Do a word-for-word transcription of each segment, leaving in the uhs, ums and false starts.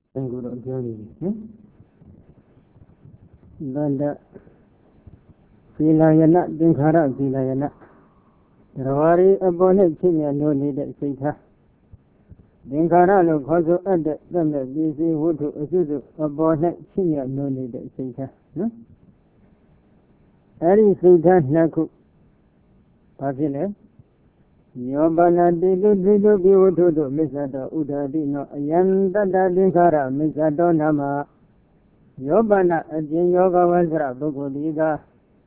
and good of journey. Then Filayana, Dinkara, Filayana. Rawari upon it, Chimia, no needed Sita. Dinkara, look, also at the them that busy wood to Azuzu, upon it, Chimia, no needed Sita. Any Sita, Naku, Papine. Yobana did do you to do, Misada Udadino, Yanda Dinkara, Misado Nama. Yobana, a Yoga Wazra, Bogoliga.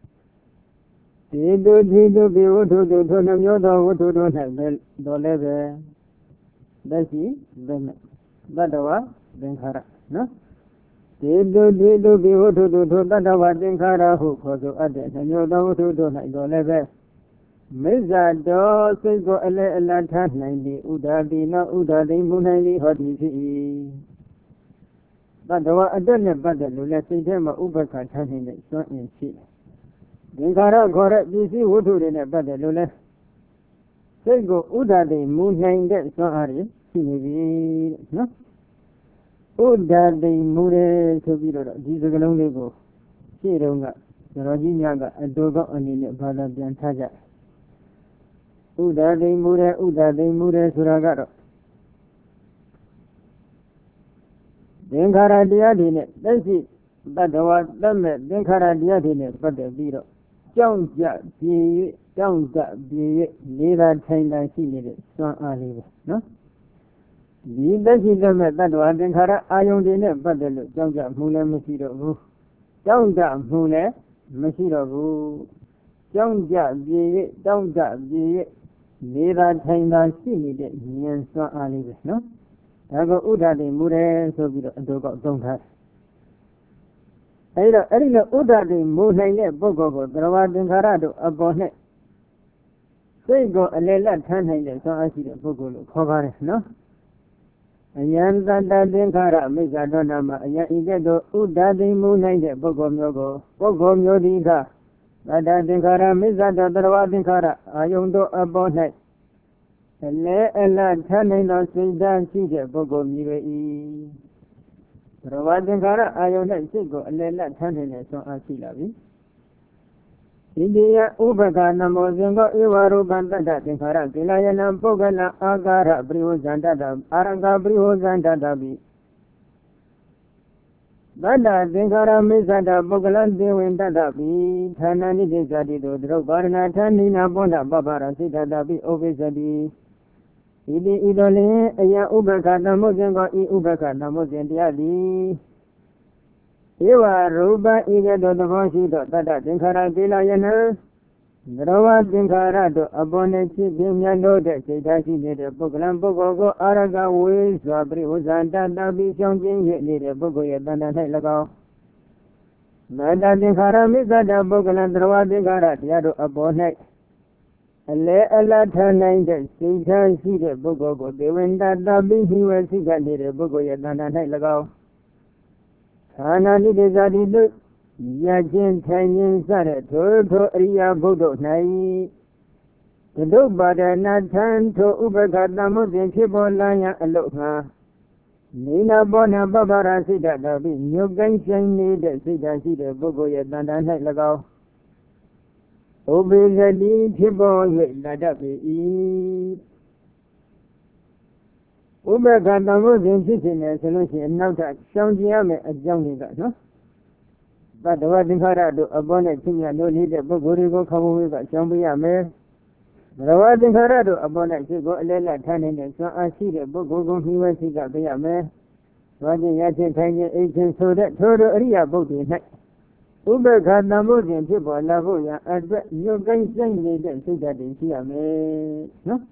Did you be able to do to them? You don't to do have the level. That's it, then Badawa, Dinkara. No? Did you be able to do to Badawa Dinkara who was the other, and you don't to do like the level. Mizado, Singo Elatan ninety, Udadina, Udadi Munani, Hoti. Badawa, I don't know, but the let's say them Ubaka turning it so in sea. Dinkara correct, this is what in a better lule. Singo Udadi Munani, that so are you? No? Udadi Mune to be the Gizagalongo go. She don't got the Rajinaga, a dogo on in the Badabian Taja. Uda de Mure, Uda de Mure Suragaro. Dinkara diadine, that's it. But the one done it, Dinkara diadine, but the Viro. Don't just be, don't just be, neither time I see it, so I leave. No? The best is the met that one, Dinkara, I own the but the look, don't just Mule Messiro. Don't just Mule Messiro. Don't just be, don't just be. Neither time I see it, and so I leave. No? I go Uda de Mure, so we don't have. I don't Uda de Mune, Bogo, Dravadin Carado, upon it. So go a little time, so I see the Bogo cover, no? And yan that Dinkara, Miss Adonama, Yago Uda de Mune, Bogo Myogo, Bogo Myodiga. Ada Dinkara, Mizada, Dravadinkara, Ayundo upon it. Le ella turning on Sudan, Siga, Bogo Miri. Dravadinkara, Ayona, Sigo, Lela turning it, so I see Lavi. India, Ubaga, Namozingo, Iwaru, Bandada, Dinkara, Gilayana, Bogana, Agara, Briozanda, Aranga, Briozanda, Dabi. Bada Dinkara Mizada Bogalan Dewinda Dabi, Tanani Dizadi, Drobarna, Tanina Bonda, Babara, Sita Dabi, Obesadi. Idi Idole, Aya Ubaka, Namozengo, I Ubaka, Namozendiadi. Iwa Ruba, Ida, the Voshi, Dada, Dinkara, Gilayana. Drava Dinkara, Aboneti, Gimyano, the Sitashi, the Bogalan Bogo, Araga, Wiz, Sabri, Uzanda, Dabi, Shongjing, the Bogo, Yadana, Lago. Mada Dinkara, Mizada, Bogalan, Drava Dinkara, Yado, Abonet. Le Alata, the Sitashi, the Bogo, the Winda, Dabi, he was Sigani, the Bogo, Yadana, Lago. Hana, the Zadi, Yajin Tanyin Sada, Toto Ria Bodo Nai. The dog bada Natan to Ubergadamos and Chibolaya Aloha. Nina Bona Babara Sida Dabi, New Ganshan need the Sida Sida Bogoya Dandan Lago. Obezadi Chibo Ladabi. Ubergadamos and Chitin as a solution, now that Shangiame at Jungiga, no? But the wedding Harado, a bonnet thing I don't need a Bogorigo come with a Chambia mare. The wedding Harado, a bonnet to go a little turning and so I see the Bogogo, he went to the mare. Running at the tiny agent so that Todo Ria Bogi neck. Uber got Namudian people, Lavoya, and your guys saying they didn't see that in Siame. No?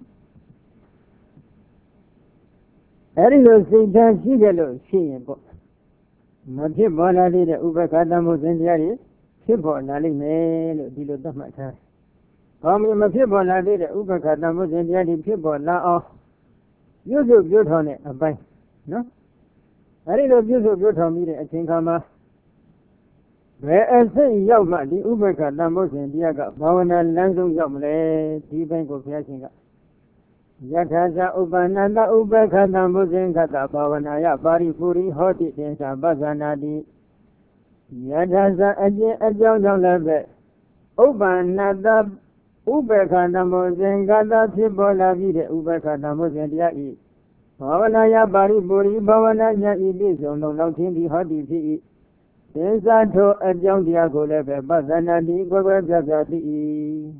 Ariel said that she yellow, she and book. Mati Bonali, the Ubakadamus in the area, Sibo Nali Mail, Dilo Damata. Come in Masibo Nali, the Ubakadamus in the area, Sibo La. You do good on it, a bank. No? I didn't do so good on me, I think I'm a. Where I say Yama, the Ubakadamus in the Aga, Bawana Lanzo Yamle, the bank of Yashinga. Yatasa Upananda Ubekata Muzinkata Pavanaya Paripuri Hoti Tensa Basanadi Yatasa Aji Ajang Lebe Upananda Ubekata Muzinkata Sibola Vide Ubekata Muzindia Pavanaya Paripuri Pavanaya Ibiso no Tindi Hoti Pi Tensa To Ajang Diago Lebe Basanadi Gwagwagati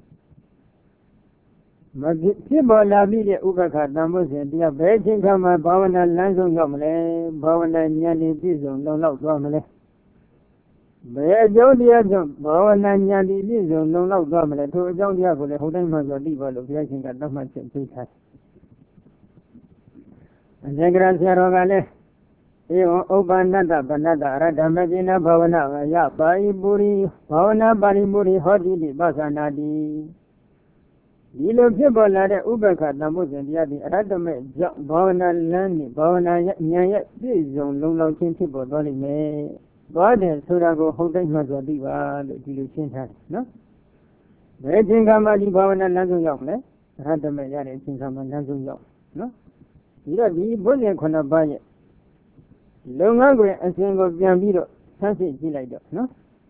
Masibola Vide Ubekata Muzindia Bechinkama Pavana Lansung Yomle Pavana Nyani Biso no Lomle Bejodia Pavana Nyani Biso no Lomle to Jodia for the Hodan Diva of Yakin at Dama Chipita. And the Gracia Rogale Obanada Banada Radamagina Pavana Ya Bariburi Pavana Bariburi Hodi Basanadi Dilo Pibola Ubeka Namuzindia the Radame Bavana Lani Bavana Nyaya Biso no Lokin Tibo Dolly May God has Surago Hodan Mazadiva Dilu Chinta, no? Bejinkama Pavana Lanzung Yomle Radame Yari Chinkama Lanzung Yom, no? Ira di Bonia Konabaya Longangre and Single Biambiro, Sansi Gilaido, no?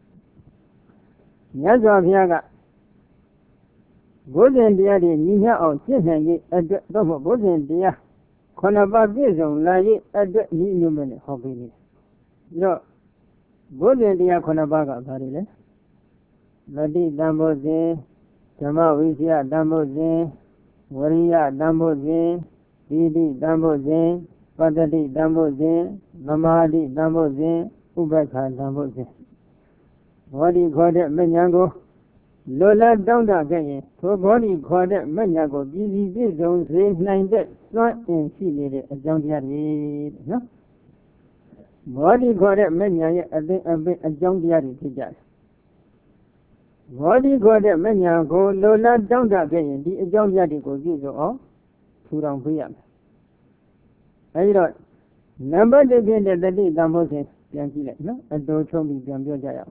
Yazo Viaga Golden Diadi, Nia or Chisangi, at the Domo Golden Dia, Konaba Vision, Lai at the Numan Hobby. No, Golden Dia Konabaga, Varile Ladi Damboze, Tama Visia Damboze, Waria Damboze, Didi Damboze, Padadi Damboze, Namadi Damboze, Ubeka Damboze. What do you call it, Menyango? Lola Donda Gay, to body called it Menyago, busy visions, raise nine dead, not in she needed a junkyard, no? Body called it Menya, a junkyard teacher. Body called it Menyago, Lola Donda Gay, the junkyard goes you all, two round P M. I don't number the day that the day Damboze, Yankee, no? And don't show me Jambia.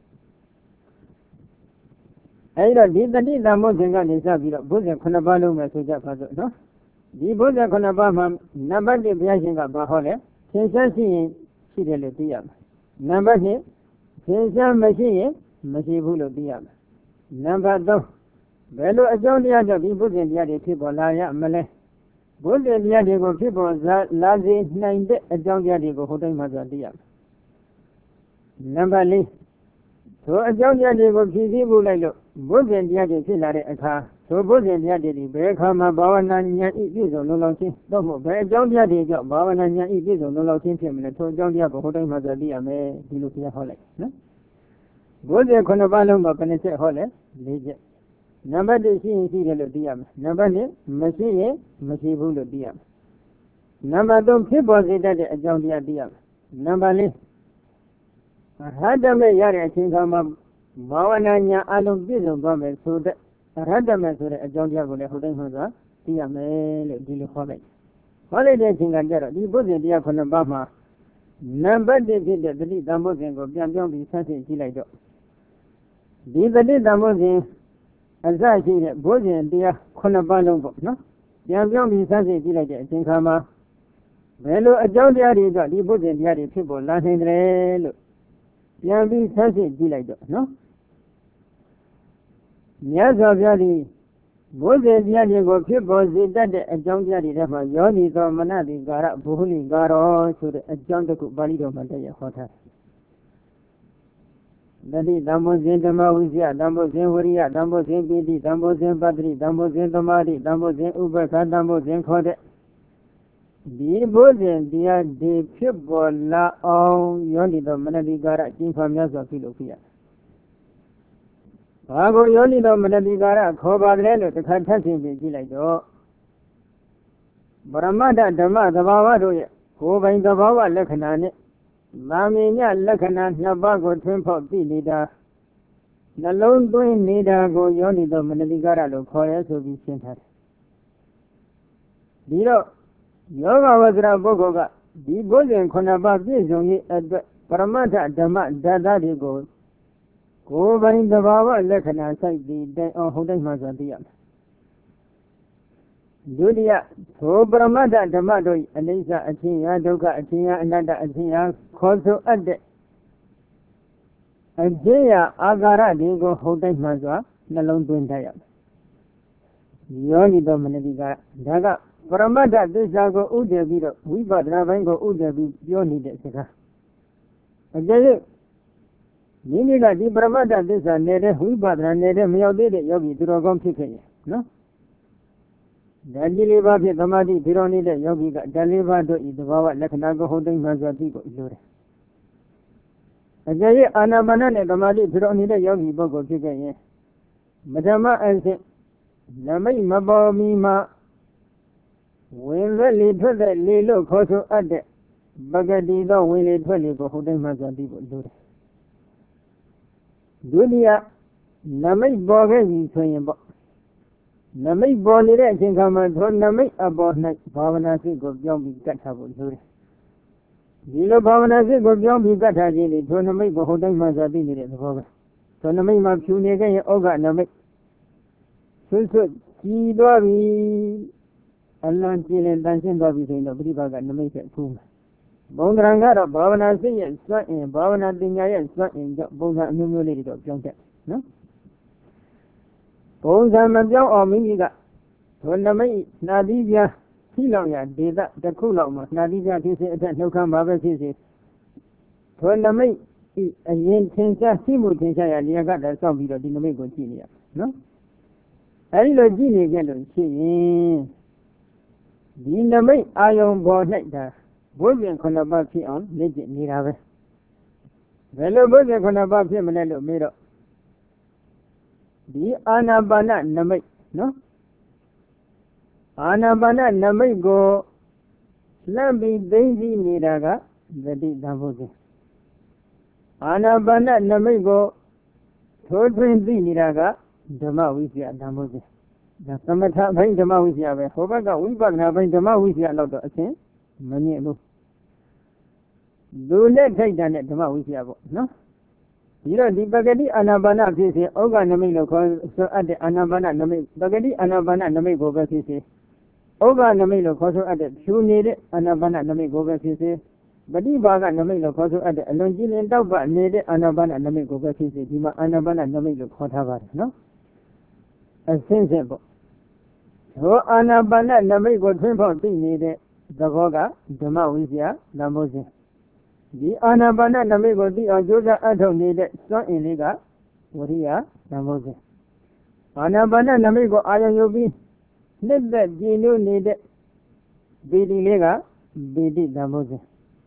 I don't need the need Dambozenga is a bit of Buddha Konabalo Masuja Pazo, no? The Buddha Konabama, number the Biasinga Bahole, Sensi, Sidele Diam. Number he, Sensa Machine, Machibulo Diam. Number two, Bello Ajonia, the people in the other people, Laya Malay. Both in the other people, Lazi, nine, a Jonia, Hotel Mazadia. Number Lee. So a Jonia will be Bulalo. Both in the other Silare a car, so both in the other Berekama Bawana Ibizo no Loki, Domo, Jonia de Bawana Ibizo no Loki, and told Jonia Hotel Mazadia may be looking at Hole. Both the Conabalum of Penete Hole, Legit. Number the C in Sidelo Diam, number the Machine, Machibulo Diam. Number two people is that a Jonia Diam. Number Lee. Hadame Yari Chinkama. Bawananya alum bizo gome so that Radame so that a Jonia will hold him, Diamel, Dilu Holiday. Holiday Chinganjero, the Buddha Diaconabama. Number the video, the Dambozen of Jambi Sansi Gilaido. These are the Dambozen, as I see that Bozian Dia Conabalongo, no? Jambi Sansi Gilaido, Chinkama. Velo a Jonia, the Buddha Diari people, Latin Relo. Jambi Sansi Gilaido, no? Yazo Yadi, both the Yadi people did a John Yadi, Yoni, Manadi, Gara, Buhuli, Garo, to the John the Balido Mataya Hotel. Dadi, Dambos in the Mawizia, Dambos in Huria, Dambos in Bidi, Dambos in Badri, Dambos in the Madi, Dambos in Uber, Dambos in Kode. The Bozen, dear, the people la on Yoni, the Manadi Gara, Jim from Yazo Philopia. Pago Yoni no Manadigara, Cobaleno, the Cantanti Vigilato Baramada Dama, the Bavado, Cova in the Bava Lecanane, Mamina Lecanan, Nabago, Tempo, Nida. The lone doing Nida go Yoni no Manadigara, Locoya, so be sent her. Dilo Yoga was Raboga, the Golden Conaba Vision at the Paramata Dama, Dadadi goes. Go by the Baba, Lecan, and say the day of Hodan Mazadia. Dudia, so Brahmada Damado, Anisa, Atia, Doga, Atia, another Atia, Koso Ade. Ajaya Agara, they go Hotel Mazwa, Nalon Dundaya. Yoni Dominaga, Daga, Brahmada, this Zago Ude Vido, we but Ravango Ude, Yoni de Sika. Ajay Niniga, the Brahmada, this are Nede, we but Nede, Mio did it, Yogi, Durogom Pike, no? Daliva Damadi, Pironi, the Yogi, Daliva to Idava, Lakanago holding Mazatico, Lure. Ajay Anamana, Damadi, Pironi, the Yogi, Bogo, Chicken. Madama, and say, Namai Mabo Mima, when the little the Lilo Koso at the Bagadido, will it really go holding Mazatico, Lure. Dunia, Namai Boga, saying. Namai Bonnie, I think I'm a Namai about night, Pavanasi, go beyond be cut up with her. Dilo Pavanasi, go beyond be cut out in it, Tonamai, go holding Mazabini in the Boga. Tonamai Mapuniga, Oga Namai. So, so, see, Dobby, and Lantil and dancing Dobby, nobody baga Namai at Puma. Bongranga, Pavanasi, and Sutton, Pavanasi, and Sutton, both are numerated of Junket, no? Bones and Majo or Miniga. When the May, Nadivia, Hiloya, did that, the Kuloma, Nadivia, he said, no come over his. When the May, a yen tensa, Timu tensa, and you got that some video, didn't make good genius, no? I love genius again, see. In the May, I own board like that. William Conabati on, legit Nirave. Well, William Conabati, Manello made up. The Anabana Namai, no? Anabana Namai go Slambi Daisy Niraga, the D. Davosi. Anabana Namai go Todrin Niraga, Dama Wisia Davosi. The Samata Bain Dama Wisia, Hobaga, Wibagna Bain Dama Wisia Lodo, okay? Many look. Do let take down at Dama Wisia, no? You know, the Bagadi Anabana, Oga Namilo, so at the Anabana Nami, Bagadi Anabana Nami go back, Oga Namilo, Coso at the two needed Anabana Nami go back, Badi Baga Namilo, Coso at the Alongin Dauba needed Anabana Nami go back, Dima Anabana Namilo, Cotavar, no? A sensible. So Anabana Nami go trimple needed the Voga, the Mawisia, Lamosi. The Anabana Namigo, the Ajuda Atom needed so in Liga, Waria, Namosi. Anabana Namigo, Ayayobi, let that Gino needed Bidi Liga, Bidi Namosi.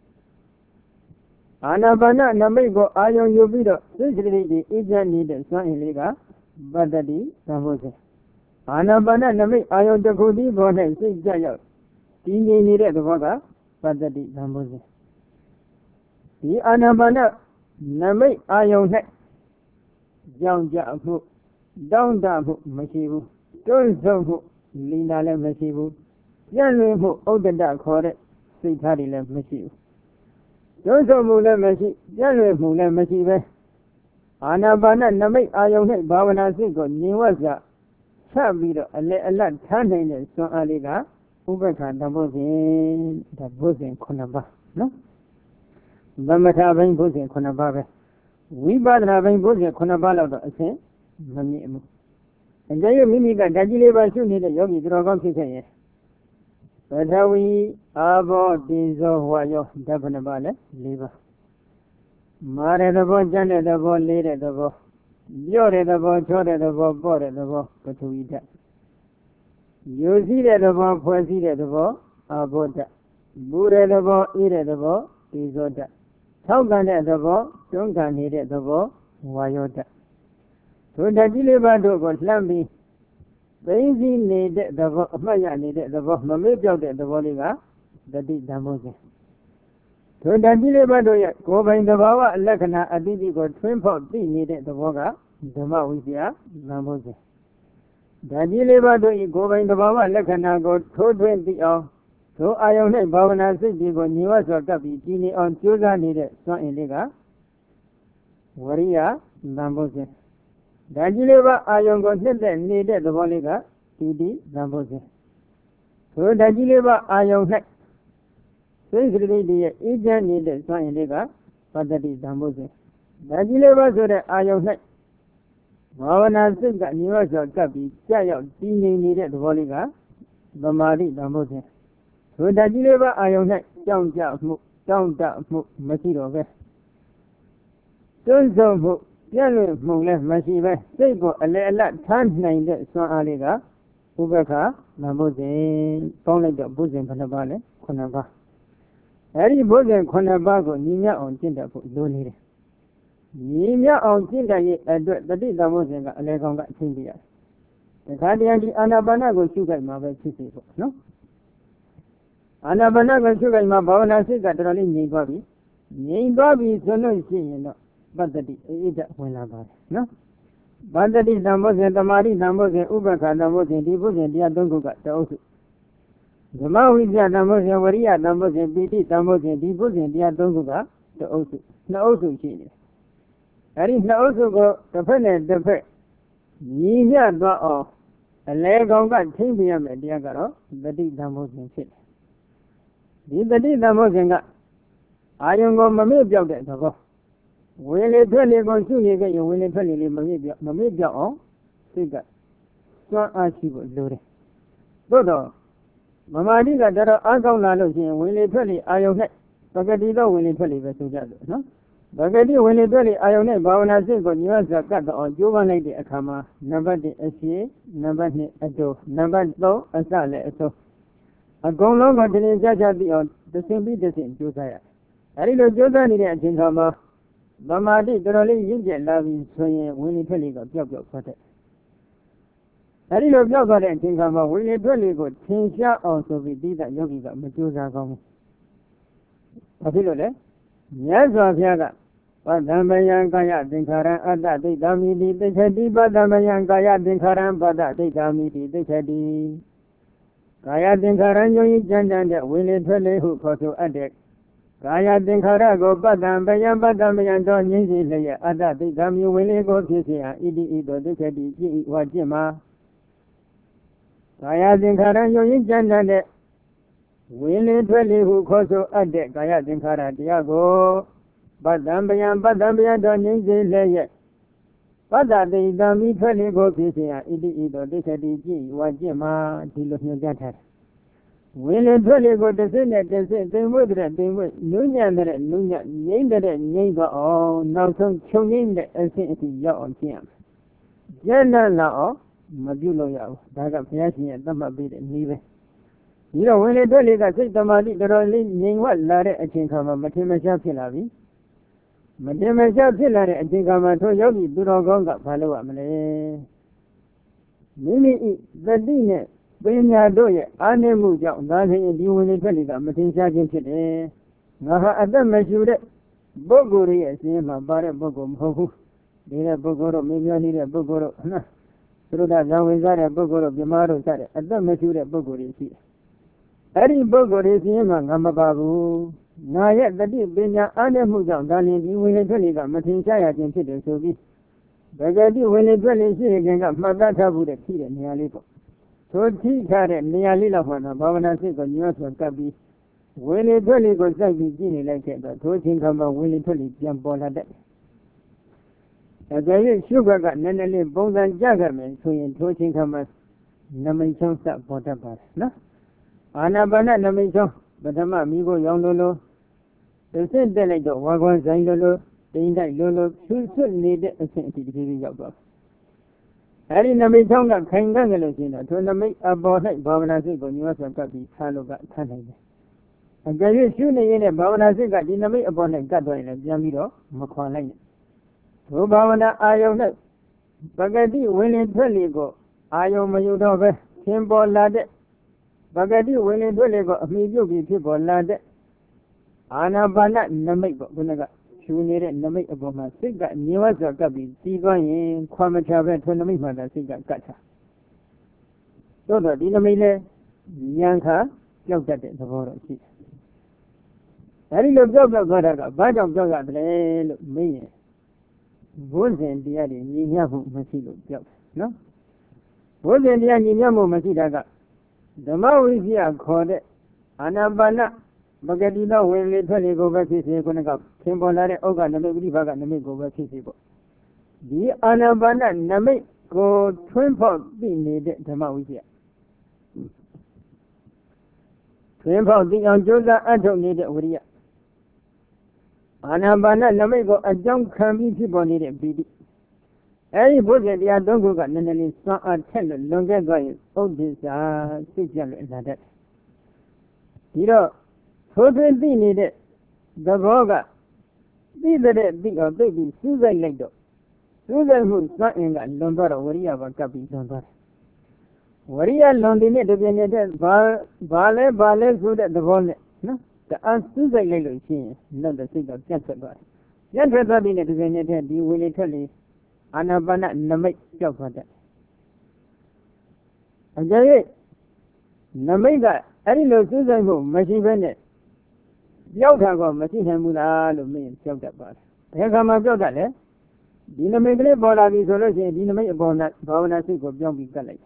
Anabana Namigo, Ayayobido, usually the Ija needed so in Liga, Badadi, Namosi. Anabana Nami, Ayo the Gudi, Bonnet, six Jayo. Tini needed the Voga, Badadi, Namosi. The Anabana Namai Ayon Neck Young Jabu, Down Dabu, Machibu, Don't Zobu, Lina Machibu, Yanribu, Oda Dark Hornet, Sitari Lam Machibu. Don't Zobu Machi, Yanribu Lam Machibe. Anabana Namai Ayon Neck Bavana Zigo, Niwaza, Sabido, a lot Tanin, so Aliga, Ubeka, the Bozin, the Bozin Konaba, no? Bamata Bain Bozin Konaba. We bad having Bozin Konabala, I say, Mamimu. And then you mean that Dajiliba should need a yogi dragon to say, but how we are about these of Wayo, Dabanabala, liver. Mare the boy, Janet the boy, later the boy, Yore the boy, Jore the boy, Bore the boy, but to eat that. You see that the boy, Poesy the boy, about that. Bure the boy, eat the boy, is all that. Taugan the boy, don't can eat the boy, Wayota. So the Diliba was Lambi. Baby needed the boy, Maya needed the boy, Mamma the Voliga, the deep Damosi. So the Diliba go by the Bawa, Lakana, Adidi got twinkle, three needed the Voga, the Mawisia, Damosi. The Diliba go by the Bawa, Lakana got two twenty or so I only Bavana City when you was a copy, Gini on Tuesday needed, so in Liga, Waria, Damosi. Dajileva Ayongo needed the Voliga, T D, Nambosi. ထိုဓာတ်ကြီးလေးပါအာယုံ၌စိတ်ကလေးတည်းရဲ့အေးချမ်းနေတဲ့စွမ်းရည်လေးကပတ္တိဓမ္မစဉ်ဓာတ်ကြီးလေးပါဆိုတဲ့အာယုံ၌ဘာဝနာစိတ်ကညီဝစွာကပ်ပြီးကြာရောက်တည်ငြိမ်နေတဲ့သဘောလေးကသမာဓိဓမ္မစဉ်ထိုဓာတ်ကြီးလေးပါအာယုံ၌ကြောင်းကြမှုတောင်းတမှုမရှိတော့ပဲတွန်းဆုံမှုပြည့်လွင်မှုလည်းမရှိပဲစိတ်ကိုအလေအလတ်ထားနိုင်တဲ့စွမ်းအားလေးကဥပ္ပခာဓမ္မစဉ်ပေါင်းလိုက်တော့ဘုဇင်ဘယ်နှပါလဲခုနှစ်ပါးအဲဒီဘုဇင်ခုနှစ်ပါးကိုညီမြအောင်ကျင့်တတ်ဖို့လိုနေတယ်ညီမြအောင်ကျင့်တတ်ရဲ့အတွက်တတိဓမ္မစဉ်ကအလေကောင်ကအချင်းပြရတယ်တခါတည်းဒီအာနာပါနကိုရှုခိုက်မှာပဲဖြစ်စေပေါ့နော်အာနာပါနကိုရှုခိုက်မှာဘာဝနာစိတ်ကတော်တော်လေးငြိမ်သွားပြီငြိမ်သွားပြီဆိုလို့ရှိရင်တော့ပတ္တိအေးဒဝင်လာပါတယ်နော်ပတ္တိဓမ္မစဉ်တမာတိဓမ္မစဉ်ဥပ္ပခာဓမ္မစဉ်ဒီဘုဇင်တရားသုံးခုကတအုပ်စုဓမ္မဝိဇ္ဇဓမ္မစဉ်ဝရိယဓမ္မစဉ်ပိဋိဓမ္မစဉ်ဒီဘုဇင်တရားသုံးခုကတအုပ်စုနှစ်အုပ်စုရှိတယ်အဲဒီနှစ်အုပ်စုကိုတစ်ဖက်နဲ့တစ်ဖက်ညီမျှသွားအောင်အလဲကောင်ကထိမ့်ပြရမယ်တရားကတော့တတိဓမ္မစဉ်ဖြစ်တယ်ဒီတတိဓမ္မစဉ်ကအာယုံကိုမမေ့ပြောက်တဲ့သဘောဝင်လေထွက်လေကိုရှုနေကြရင်ဝင်လေထွက်လေလေးမမေ့ပြောက်မမေ့ပြောက်အောင်စိတ်ကစွမ်းအားရှိဖို့လိုတယ်သို့တော့မမာတိကတော်တော်အားကောင်းလာလို့ရှိရင်ဝင်လေထွက်လေအာယုံနဲ့ပကတိတော့ဝင်လေထွက်လေပဲဆိုကြတယ်နော်ပကတိဝင်လေထွက်လေအာယုံနဲ့ဘာဝနာစိတ်ကိုညွှန်စွာကတ်တော့အောင်ကြိုးပမ်းလိုက်တဲ့အခါမှာနံပါတ်တစ်အရှိနံပါတ်နှစ်အတူနံပါတ်သုံးအစလည်းအဆုံးအကုန်လုံးကိုတင်းတင်းကြပ်ကြပ်သိအောင်တစ်စင်ပြီးတစ်စင်ကြိုးစားရအဲဒီလိုကြိုးစားနေတဲ့အချိန်ခါမှာဗမာတိတော်တော်လေးရင့်ကျက်လာပြီဆိုရင်ဝင်လေထွက်လေကပျောက်ပျောက်သွားတဲ့အဲဒီလိုပျောက်သွားတဲ့အချိန်ခါမှာဝင်လေထွက်လေကိုထင်ရှားအောင်ဆိုပြီးတိဒယောဂီကမကြိုးစားကောင်းဘူး။ဘာဖြစ်လို့လဲ။မြတ်စွာဘုရားကပတ္တမယံကာယသင်္ခါရံအတ္တဒိဋ္ဌာမိတိသိက္ခတိပတ္တမယံကာယသင်္ခါရံပတ္တဒိဋ္ဌာမိတိသိက္ခတိကာယသင်္ခါရံယုံကြည်ကြံတဲ့ဝင်လေထွက်လေဟုခေါ်ဆိုအပ်တဲ့ကာယသင်္ခါရကိုပတ္တံပယံပတ္တမယံတော်ငြိမ့်စေလျက်အတ္တဒိဋ္ဌာမြဝင်လေကိုဖြစ်စေဟာဣတိဣတောဒုက္ခတိကြည်ဝါကျင့်မှာကာယသင်္ခါရယုံကြည်ကြံတဲ့ဝင်လေထွက်လေဟုခေါ်ဆိုအပ်တဲ့ကာယသင်္ခါရတရားကိုပတ္တံပယံပတ္တမယံတော်ငြိမ့်စေလျက်ပတ္တဒိဋ္ဌာမြထွက်လေကိုဖြစ်စေဟာဣတိဣတောဒုက္ခတိကြည်ဝါကျင့်မှာဒီလိုညွှန်ကြားထားတယ်ဝင်လေထွက်လေကိုတစ်စိနဲ့တစ်စိသိမ်မွေ့တဲ့သိမ်မွေ့နုညံ့တဲ့နုညံ့ငိမ့်တဲ့ငိမ့်သွားအောင်နောက်ဆုံးချုပ်ငိမ့်တဲ့အဆင့်အထိရောက်အောင်ကျင့်ရမယ်။ကျင့်တဲ့လောက်အောင်မပြုလို့ရဘူး။ဒါကဘုရားရှင်ရဲ့သတ်မှတ်ပေးတဲ့နည်းပဲ။ဒီတော့ဝင်လေထွက်လေကစိတ်သမာဓိတော်တော်လေးငြိမ်ဝလာတဲ့အချိန်ခါမှာမထင်မရှားဖြစ်လာပြီ။မထင်မရှားဖြစ်လာတဲ့အချိန်ခါမှာထိုယောဂီသူတော်ကောင်းကဘာလုပ်ရမလဲ။မိမိဤသတိနဲ့ပညာတို့ရဲ့အာနိမှုကြောင့်ဒါဖြင့်ဒီဝင်လေထွက်လေကမထင်ရှားခြင်းဖြစ်တယ်။ငါဟာအသက်မရှူတဲ့ပုဂ္ဂိုလ်ရဲ့အစင်းမှာပါတဲ့ပုဂ္ဂိုလ်မဟုတ်ဘူး။ဒီတဲ့ပုဂ္ဂိုလ်တို့မင်းပြောနေတဲ့ပုဂ္ဂိုလ်တို့နော်သူတို့ကဇံဝင်စားတဲ့ပုဂ္ဂိုလ်တို့ပြမာတို့စတဲ့အသက်မရှူတဲ့ပုဂ္ဂိုလ်တွေရှိတယ်။အဲ့ဒီပုဂ္ဂိုလ်တွေစင်းမှာငါမပါဘူး။ငါရဲ့တတိပညာအာနိမှုကြောင့်ဒါလျှင်ဒီဝင်လေထွက်လေကမထင်ရှားရခြင်းဖြစ်တယ်ဆိုပြီးဘဂတိဝင်လေထွက်လေရှိခြင်းကမှတ်သားထားဖို့တဲ့ဖြစ်တဲ့နေရာလေးပေါ့သို့ထိထားတဲ့နေရာလေးလောက်မှတော့ဘာဝနာစိတ်ကိုညှို့ဆွကပ်ပြီးဝင်လေထွက်လေကိုစိုက်ပြီးကြည့်နေလိုက်တဲ့တော့ထိုချင်းခါမှာဝင်လေထွက်လေပြန်ပေါ်လာတဲ့ဒါကြရဲ့ရှုပ်ကနည်းနည်းလေးပုံစံကြခဲ့မယ်ဆိုရင်ထိုချင်းခါမှာနမိတ်ချောင်းစပေါ်တတ်ပါတယ်နော်အာနာပါနနမိတ်ချောင်းပထမမိဖို့ရောင်းလို့လို့တစ်ဆင့်တက်လိုက်တော့ဝါကွမ်းဆိုင်လို့လို့တင်းတိုက်လို့လို့ဆွဆွနေတဲ့အဆင့်အထိတပြေးပြေးရောက်သွားအဲဒီနမိတ်ချောင်းကခိုင်ခံ့ကြလို့ရှိရင်တော့ထိုနမိတ်အပေါ်၌ဘာဝနာစိတ်ကိုညှို့ဆွကပ်ပြီးထားလို့ကထားနိုင်တယ်အကြွေရှုနေရင်ဘာဝနာစိတ်ကဒီနမိတ်အပေါ်၌ကတ်သွားရင်လည်းပြန်ပြီးတော့မခွာလိုက်နဲ့ထိုဘာဝနာအာယုန်နဲ့ပဂတိဝင်လေထွက်လေကိုအာယုန်မယူတော့ပဲသင်ပေါ်လာတဲ့ပဂတိဝင်လေထွက်လေကိုအမိပြုတ်ပြီးဖြစ်ပေါ်လာတဲ့အာနာပါနနမိတ်ပေါ့ခုနကရှုနေတဲ့နမိတ်အပေါ်မှာစိတ်ကညင်ဝစွာကပ်ပြီးစီးသွားရင်ခွာမချပဲထိုနမိတ်မှာစိတ်ကကတ်ချတို့တော့ဒီနမိတ်လဲဉာဏ်ခါကြောက်တတ်တဲ့သဘောတော့ရှိတယ်အဲဒီလိုကြောက်ကြောက်သွားတာကဘာကြောင့်ကြောက်ရတယ်လို့မေးရင်ဘုဇင်တရားတွေညီမျှမှုမရှိလို့ကြောက်တယ်နော်ဘုဇင်တရားညီမျှမှုမရှိတာကဓမ္မဝိဇ္ဇာခေါ်တဲ့အာနာပါနမဂတိသောဝင်လေထွက်လေကိုပဲဖြစ်စေခုနကသင်ပေါ်လာတဲ့ဩဃနမိတ်ပရိဘာကနမိတ်ကိုပဲဖြစ်စေပေါ့ဒီအာနာပါနနမိတ်ကိုထွန်းဖောက်သိနေတဲ့ဓမ္မဝိဇ္ဇာထွန်းဖောက်သိအောင်ကြိုးစားအထောက်နေတဲ့ဝိရိယအာနာပါနနမိတ်ကိုအကြောင်းခံပြီးဖြစ်ပေါ်နေတဲ့ပီတိအဲဒီဘုဇ္ဇတရားသုံးခုကနည်းနည်းလေးစွမ်းအားထက်လို့လွန်ခဲ့သွားရင်ဥဒ္ဒစ္စစိတ်ကြလို့လာတတ်ဒီတော့သိုးသွင်းသိနေတဲ့သဘောကသိတဲ့သိအောင်သိပြီးစူးစိုက်လိုက်တော့စူးစိုက်မှုစွမ်းအင်ကလွန်သွားတော့ဝရိယဘာကပ်ပြီးလွန်သွားတယ်ဝရိယလွန်တဲ့နဲ့တပြင်းနေတဲ့ဘာဘာလဲဘာလဲဆိုတဲ့သဘောနဲ့နော်တအားစူးစိုက်လိုက်လို့ရှိရင်နောက်တဲ့စိတ်ကပြတ်ထွက်သွားတယ်ပြတ်ထွက်သွားပြီးနဲ့တပြင်းနေတဲ့ဒီဝင်လေထွက်လေအာနာပါနနမိတ်ကြောက်သွားတယ်အကြိမ်နမိတ်ကအဲ့ဒီလိုစူးစိုက်မှုမရှိဘဲနဲ့ပြောက်တာကမရှိနိုင်ဘူးလားလို့မင်းပြောက်တတ်ပါတယ်ဘယ်ခါမှပြောက်တတ်လဲဒီနမိတ်ကလေးပေါ်လာပြီဆိုလို့ရှိရင်ဒီနမိတ်အပေါ်နဲ့ဘာဝနာစိတ်ကိုပြောင်းပြီးကတ်လိုက်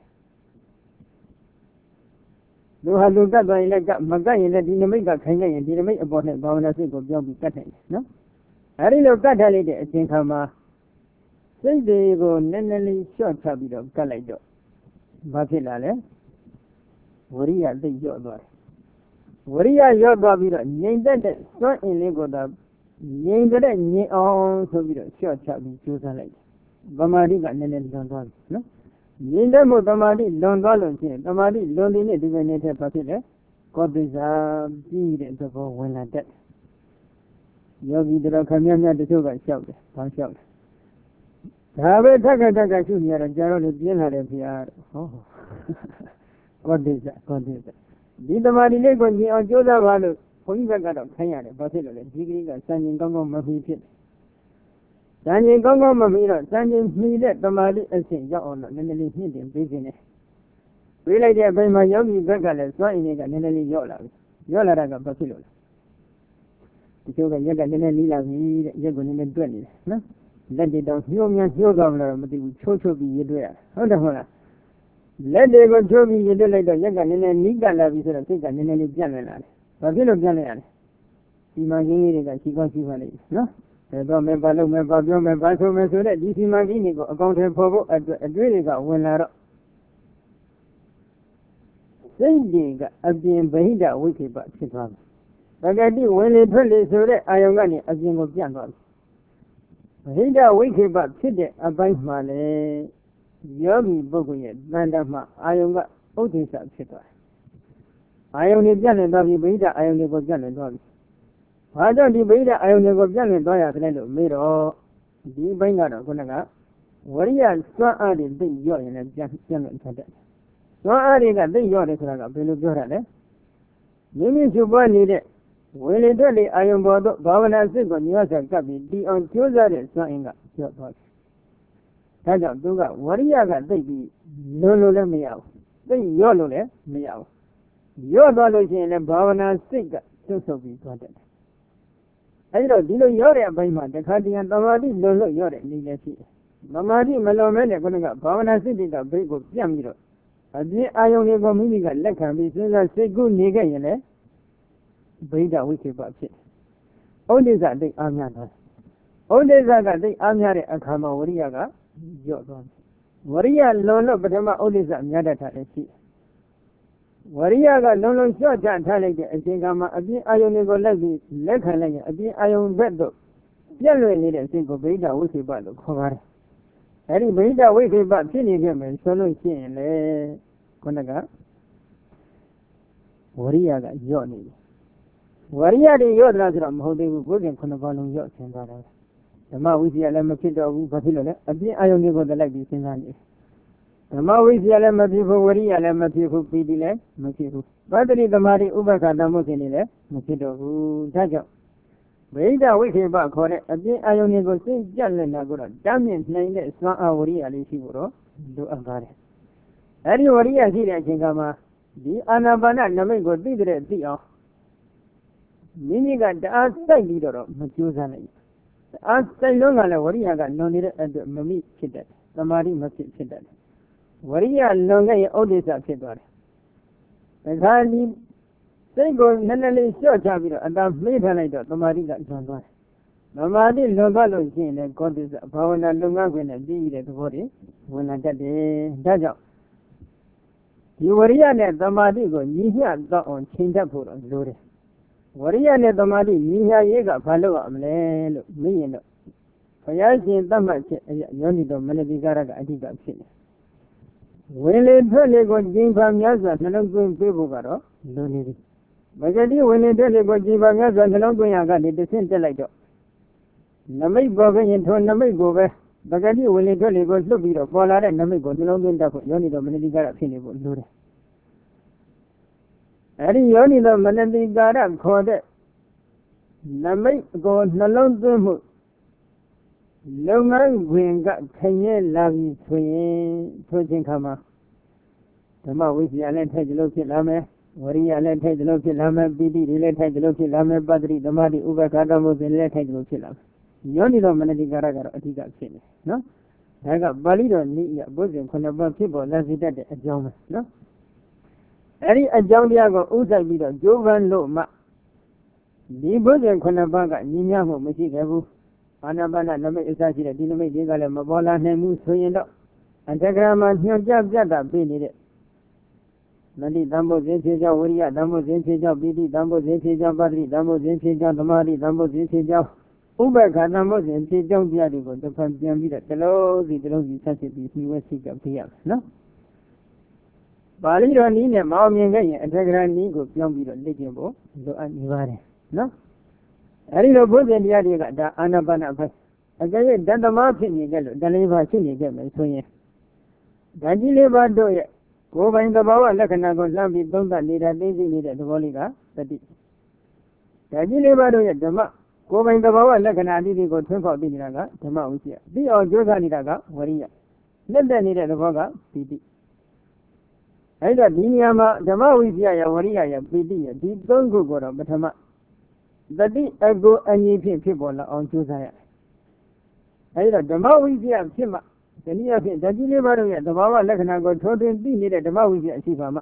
လူဟာလူကတ်သွားရင်လည်းမကတ်ရင်လည်းဒီနမိတ်ကခိုင်လိုက်ရင်ဒီနမိတ်အပေါ်နဲ့ဘာဝနာစိတ်ကိုပြောင်းပြီးကတ်နိုင်တယ်နော်အဲ့ဒီလိုကတ်ထားလိုက်တဲ့အချိန်ခါမှာစိတ်တွေကိုနည်းနည်းလေးလျှော့ချပြီးတော့ကတ်လိုက်တော့ဘာဖြစ်လာလဲဝရိယသိလျော့သွားတယ်ဝရိယလျော့သွားပြီးတော့ငြိမ်သက်တဲ့စွမ်းအင်လေးကိုသာငြိမ်တဲ့ငြိမ်အောင်ဆိုပြီးတော့လျှော့ချပြီးကြိုးစားလိုက်ဗမာတိကနည်းနည်းလွန်သွားပြီနော်ငြိမ်တဲ့မှုဗမာတိလွန်သွားလို့ရှိရင်ဗမာတိလွန်နေတဲ့ဒီပိုင်းနဲ့ထပ်ဘာဖြစ်လဲကောသစ္စာပြီးတဲ့သဘောဝင်လာတတ်ယောဂီတော်ခမည်းများတချို့ကလျှောက်တယ်ဘာလျှောက်လဲဒါပဲထက်ခက်ထက်ခက်ရှုနေရတော့ကြာတော့လေပြင်းလာတယ်ဖေဟာဟောကောသစ္စာကောသစ္စာဒီတမာတိလေးကိုမြင်အောင်ကြိုးစားပါလို့ဘုန်းကြီးဘက်ကတော့ခိုင်းရတယ်ဘာဖြစ်လို့လဲဒီကလေးကစံကျင်ကောင်းကောင်းမမီဖြစ်စံကျင်ကောင်းကောင်းမမီတော့စံကျင်မီတဲ့တမာတိအဆင့်ရောက်အောင်တော့နည်းနည်းလေးမြင့်တင်ပေးခြင်းနဲ့ပေးလိုက်တဲ့အချိန်မှာယောဂီဘက်ကလည်းစွမ်းအင်တွေကနည်းနည်းလေးရော့လာပြီရော့လာတာကဘာဖြစ်လို့လဲဒီကျိုးကရက်ကနည်းနည်းလီးလာပြီတဲ့ရက်ကိုနည်းနည်းတွက်နေတယ်နော်လက်တွေတော့ညှိုးများညှိုးကောင်းလို့မသိဘူးချိုးချိုးပြီးရတွေ့ရဟုတ်တယ်ဟုတ်လားလက်တွေကိုချိုးပြီးရတွေ့လိုက်တော့ရက်ကနည်းနည်းနီးကပ်လာပြီဆိုတော့စိတ်ကနည်းနည်းလေးပြန့်လွင်လာတယ်ဘာဖြစ်လို့ပြန့်လွင်ရလဲဒီမှာကြီးတွေကရှိကောင်းရှိပါလိမ့်နော်ဒါတော့မဘာလို့မဘာပြောမဘာဆိုမဆိုတဲ့ဒီစီမံကိန်းတွေကိုအကောင့်ထဲပေါ်ဖို့အတွက်အတွေ့တွေကဝင်လာတော့စိတ်တွေကအပြင်ဗဟိတဝိခေပဖြစ်သွားတယ်ပဂတိဝင်လေထွက်လေဆိုတဲ့အာယုံကနေအပြင်ကိုပြန့်သွားတယ်ဗဟိတဝိခေပဖြစ်တဲ့အပိုင်းမှာလေယောဂီပုဂ္ဂိုလ်ရဲ့တန်တမှာအာယုံကဥဒိစ္စဖြစ်သွားတယ်အာယုံတွေပြန့်လွင်သွားပြီးဗဟိတအာယုံတွေကိုပြန့်လွင်သွားပြီဘာကြောင့်ဒီဗဟိတအာယုံတွေကိုပြန့်လွင်သွားရတယ်လို့မေးတော့ဒီဘိုင်းကတော့ခုနကဝရိယစွမ်းအားတွေသိရော့ရင်လည်းပြန့်ပြန့်လွင်သွားတယ်စွမ်းအားတွေကသိရော့တယ်ဆိုတာကဘယ်လိုပြောတာလဲမိမိချုပ်ပွားနေတဲ့ဝင်လေထွက်လေအာယုံပေါ်တော့ဘာဝနာစိတ်ကိုညှို့ဆက်ကပ်ပြီးတီအောင်ကြိုးစားတဲ့စွမ်းအင်ကကျော့သွားတယ်ဒါကြောင့်သူကဝရိယကသိပြီးလွန်လို့လည်းမရဘူးသိရော့လို့လည်းမရဘူးရော့သွားလို့ရှိရင်လည်းဘာဝနာစိတ်ကတွတ်ဆုပ်ပြီးသွားတယ်အဲဒီတော့ဒီလိုရော့တဲ့အပိုင်းမှာတခါတည်းသမာဓိလွန်လို့ရော့တဲ့နေလည်းရှိတယ်သမာဓိမလွန်မဲနဲ့ခုနကဘာဝနာစိတ်တွေကဘိတ်ကိုပြန့်ပြီးတော့အပြင်းအာယုန်တွေကိုမိမိကလက်ခံပြီးစဉ်းစားစိတ်ကူးနေခဲ့ရင်လည်းဗိဓဝိခေပဖြစ်ဥဒိစ္စတိတ်အားများတယ်ဥဒိစ္စကတိတ်အားများတဲ့အခါမှာဝရိယကရော့သွားတယ်ဝရိယလွန်လို့ပထမဥဒိစ္စများတတ်တာလည်းရှိဝရိယကလုံးလုံးလျှော့ချထားလိုက်တဲ့အချိန်ကမှအပြင်းအာယုန်တွေကိုလက်ပြီးလက်ခံလိုက်ရင်အပြင်းအာယုန်ဘက်သို့ပြက်လွယ်နေတဲ့စိတ်ကိုဗိဓဝိခေပလို့ခေါ်ပါတယ်အဲဒီဗိဓဝိခေပဖြစ်နေခဲ့မယ်ဆိုလို့ရှိရင်လေခုနကဝရိယကရော့နေတယ်ဝရိယတွေရော့လာဆိုတော့မဟုတ်သေးဘူးဘုရင်ခုနပါလုံးရော့ဆင်းသွားတယ်ဓမ္မဝိဇ္ဇာလည်းမဖြစ်တော့ဘူးဘာဖြစ်လို့လဲအပြင်းအာယုန်တွေကိုတက်လိုက်ပြီးစဉ်းစားနေဓမ္မဝိဇ္ဇာလည်းမဖြစ်ဘူးဝရိယလည်းမဖြစ်ဘူးပီတိလည်းမဖြစ်ဘူးပတ္တိသမာဓိဥပ္ပခါတမှုစဉ်တွေလည်းမဖြစ်တော့ဘူးဒါကြောင့်ဗိဓဝိခေပခေါ်တဲ့အပြင်းအာယုန်တွေကိုစိတ်ကြက်လက်နာကိုတော့တမ်းမြင့်နိုင်တဲ့စွမ်းအားဝရိယလေးရှိဖို့တော့လိုအပ်ပါတယ်အဲဒီဝရိယရှိတဲ့အချိန်ကမှဒီအာနာပါနနမိတ်ကိုသိတဲ့သိအောင်မိမိကတအားစိုက်ပြီးတော့မကြိုးစားနိုင်ဘူးတအားစိုက်လုံးကလည်းဝရိယကလွန်နေတဲ့အတွက်မမိဖြစ်တတ်တယ်သမာဓိမဖြစ်ဖြစ်တတ်တယ်ဝရိယလွန်ခဲ့ရင်ဥဒိစ္စဖြစ်သွားတယ် The Kali, they go Nanali Church of it, and I've made her like the Marika John. The Madi Logalo in and got this Pavana Lunga when I did at the body when I got the Daja. You were here at the Madi go, you had got on Singapore and Lure. Warrior at the Madi, you have Yaga Palo, me and for Yasin Tamak, Yoni the Melody I think I've seen it. When it really got Jim from Yaza, the Longun people got off, don't need it. But I do when it really got Jim from Yaza, the Longun I got it, the same like that. Namay go into Namay go back. But I do when it really goes to be a polar and Namay go to Longun, Yoni the Melody got a feeling of Lure. Ari Yoni the Melody got up, called it. Namay go no longer. Longan Green got Kenya Lavi Twin, Twin Kama. The Ma with the Alan Taj Loki Lame, Wari Alan Taj Loki Lame, Bidi, Letaj Loki Lame, Badri, the Madi Uba Kadamos, and Letaj Loki Lame. Yoni the Melody Garaga, I think I've seen it. No? I got Balido, Nia, Bosom, Konaba people, that's it at a John. No? Any a John Diago, Uza Bido, Jovan Loma. The Bosom Konabaga, Nina, Missy. Anabana, no make such a dynamic legal and Mabola Nemu Swing and Tagrama, no job that been it. Nadi Dambo Zinja, Uria, Dambo Zinja, Bidi, Dambo Zinja, Badri, Dambo Zinja, Damari, Dambo Zinja, Ubeka, Dambo Zinja, Diadigo, the Pampiamida, the low, the low, the such a new sick of P M. No? Bali don't need a Maumi and Tagram Nigo, Piambido, Legimo, so Anivare. No? I don't know what the idea that Anabana. Again, then the martin you get, the labor chin you get, my son. Then you labor do it. Go by the bower, like an Agolambi, don't that need a lazy need at the Voliga, that is. Then you labor do it, the ma. Go by the bower, like an Adi go to for Binaga, the mouse here. Be all Joganidaga, Waria. Let them need at the Voga, P D. I got Diniama, the Mawisia, Waria, P D, don't go go, but a ma. The day I go and you people on Tuesday. I got the Mawisia, Sima, the near the delivery, the Bawa Lakana go to be needed the Mawisia Sifama.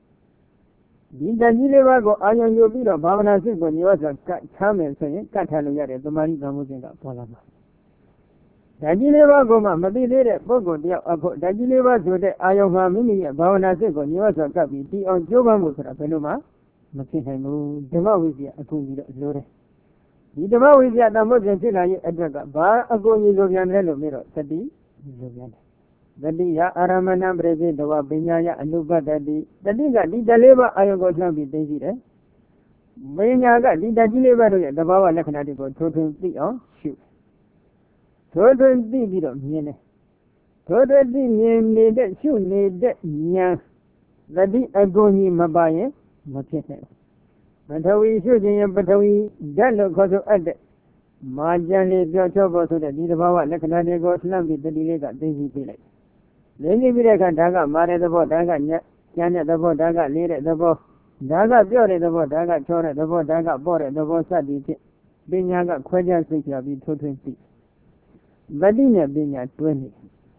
Did the deliver go iron your bill of Bavana Sip when you was a come and say, Catalunya, the Marina Musinga, Polama. The deliver go, Mamma, they did it, Bogo, the deliver to the Iowa Mini, Bavana Sip when you was a copy, the on Joba Musra, Penuma. Makin the Mawisia, a good Lore. The Mawisia, the Muslim Adaka, Bar, a go in Logan Hello Mirror, Sadi, Logan. The Dia Aramana Breve, the Wabinya, and Luba Daddy, the Liga, the labor, I got not be daisy. Bayaga, did the deliver, the Bawa Lakanatico, total three on shoot. Total three bidon, Yene. Total three named that shoe need that Nya. The Di Agoni Mabaye. But we should in Batawi, Dalo Coso Ad Marjani Jotobo to the Didawa, Lakanadi goes Lambi, the Dilega, Daisy Village. Lady Vileka Daga, Mare the Bodaga, Janet the Bodaga, Lady the Bo, Daga, Biore the Bodaga, Chore the Bodaga, Bore the Bosa, Binyaga, Quaja, Sika, be two twenty. Badina Binya twenty.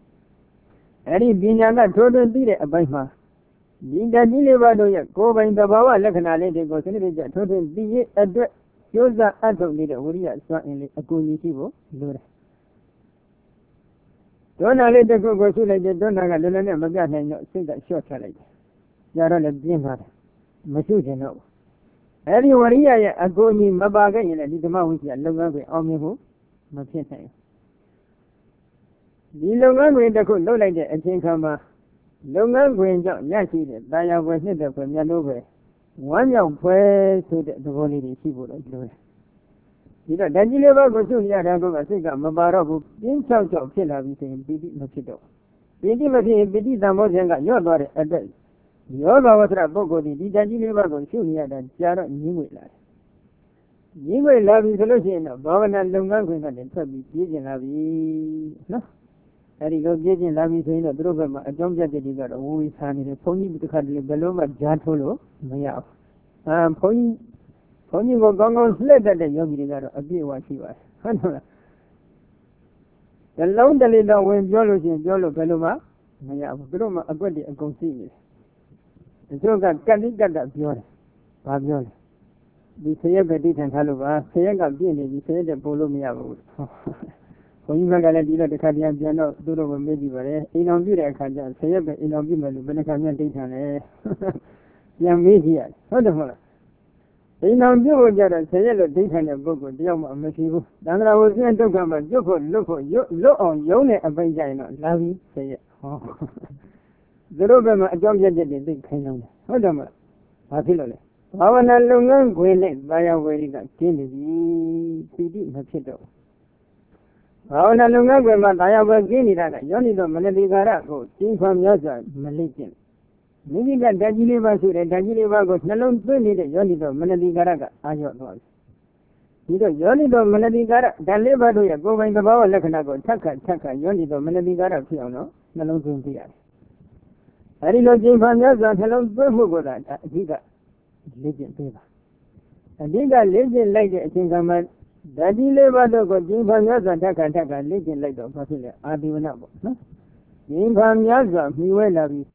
Any Binyaga told the Abima. Dinda deliver yet, go by the Bawa, Lakana, they go to the total be address. Use that Anton did a Uria, certainly a good Nivo, Lura. Don't let the go to like the Donna Luna, Magana, and not say that short challenge. Yaron of Jimmer, Masuja no. Everyone here, a go in Mabaga, and I did the mouth with your Lunga, Omniho, Machine. The Lunga with the good, no like that, and think of Longan Green John Yashi, Daya was neither from Yanove. One young prayer to the holy people of Lure. You know, then you never go to Yarago, I think I'm Mabarabu, in South of Killa, we say, Bidi Machido. Bidi Mati, Bidi Zamozanga, your daughter, a day. Your was a bogo, did you never go to Yara, Jara, Niwila. Niwila love is a solution of Bowen and Longan Green and Sabi, Pigeon Lavi. No. Hari go getting Lavi saying a drove a jump at the digger, who is handing a pony to cut the below of Jatolo, Maya. Um, pony, pony go gong on sled at the young digger, a bit what she was. The long the leader when Jolo and Jolo Peluma, Maya, Broma, a good and conceive. တို့ကကတိကတ္တပြောတယ်ဘာပြောလဲဒီဆရက်ပဲတိထန်ထားလို့ပါဆရက်ကပြည့်နေပြီဆရက်တဲ့ပို့လို့မရဘူးဘုန်းကြီးဘက်ကလည်းဒီတော့တစ်ခါတည်းပြန်တော့သူတို့ကမေးကြည့်ပါလေအိမ်အောင်ပြည့်တဲ့အခါကျဆရက်ပဲအိမ်အောင်ပြည့်မယ်လို့ဘယ်နှခါမှတိထန်လဲပြန်မေးကြည့်ရတယ်ဟုတ်တယ်မဟုတ်လားအိမ်အောင်ပြည့်ဖို့ကြတော့ဆရက်လို့တိထန်တဲ့ပုဂ္ဂိုလ်တယောက်မှမရှိဘူးသံဃာဝဆင်းဒုက္ခမှာကျွတ်ဖို့လွတ်ဖို့လွတ်အောင်ယုံတဲ့အပိကြရင်တော့လာပြီဆရက်ဟောသူတို့ဘက်မှာအကြောင်းပြချက်တွေသိခိုင်းလုံးတယ်ဟုတ်တယ်မလားဘာဖြစ်လို့လဲဘာဝနာလုပ်ငန်းခွင်နဲ့ဘာယာဝေရိကကျင်းနေပြီပီတိမဖြစ်တော့ဘာဝနာလုပ်ငန်းခွင်မှာဘာယာဝေကျင်းနေတာကယောနိသောမနတိကာရကိုကျင်းခွန်များစွာမလိကျင့်မိမိကဓာတ်ကြီးလေးပါဆိုတဲ့ဓာတ်ကြီးလေးပါကိုနှလုံးသွင်းနေတဲ့ယောနိသောမနတိကာရကအာရော့သွားပြီဒီတော့ယောနိသောမနတိကာရဓာတ်လေးပါတို့ရဲ့ကိုယ်ပိုင်သဘာဝလက္ခဏာကိုထက်ခါထက်ခါယောနိသောမနတိကာရဖြစ်အောင်တော့နှလုံးသွင်းပြရတယ်အဲဒီလိုကျင်းခွန်များစွာနှလုံးသွင်းမှုကသာအဓိကလေ့ကျင့်ပေးပါအဓိကလေ့ကျင့်လိုက်တဲ့အချိန်ကမှဓာတိလေးပါးတို့ကိုကျင်းခွန်များစွာထက်ခါထက်ခါလေ့ကျင့်လိုက်တော့ဘာဖြစ်လဲအာဒီဝနပေါ့နော်ကျင်းခွန်များစွာမြှဝဲလာပြီး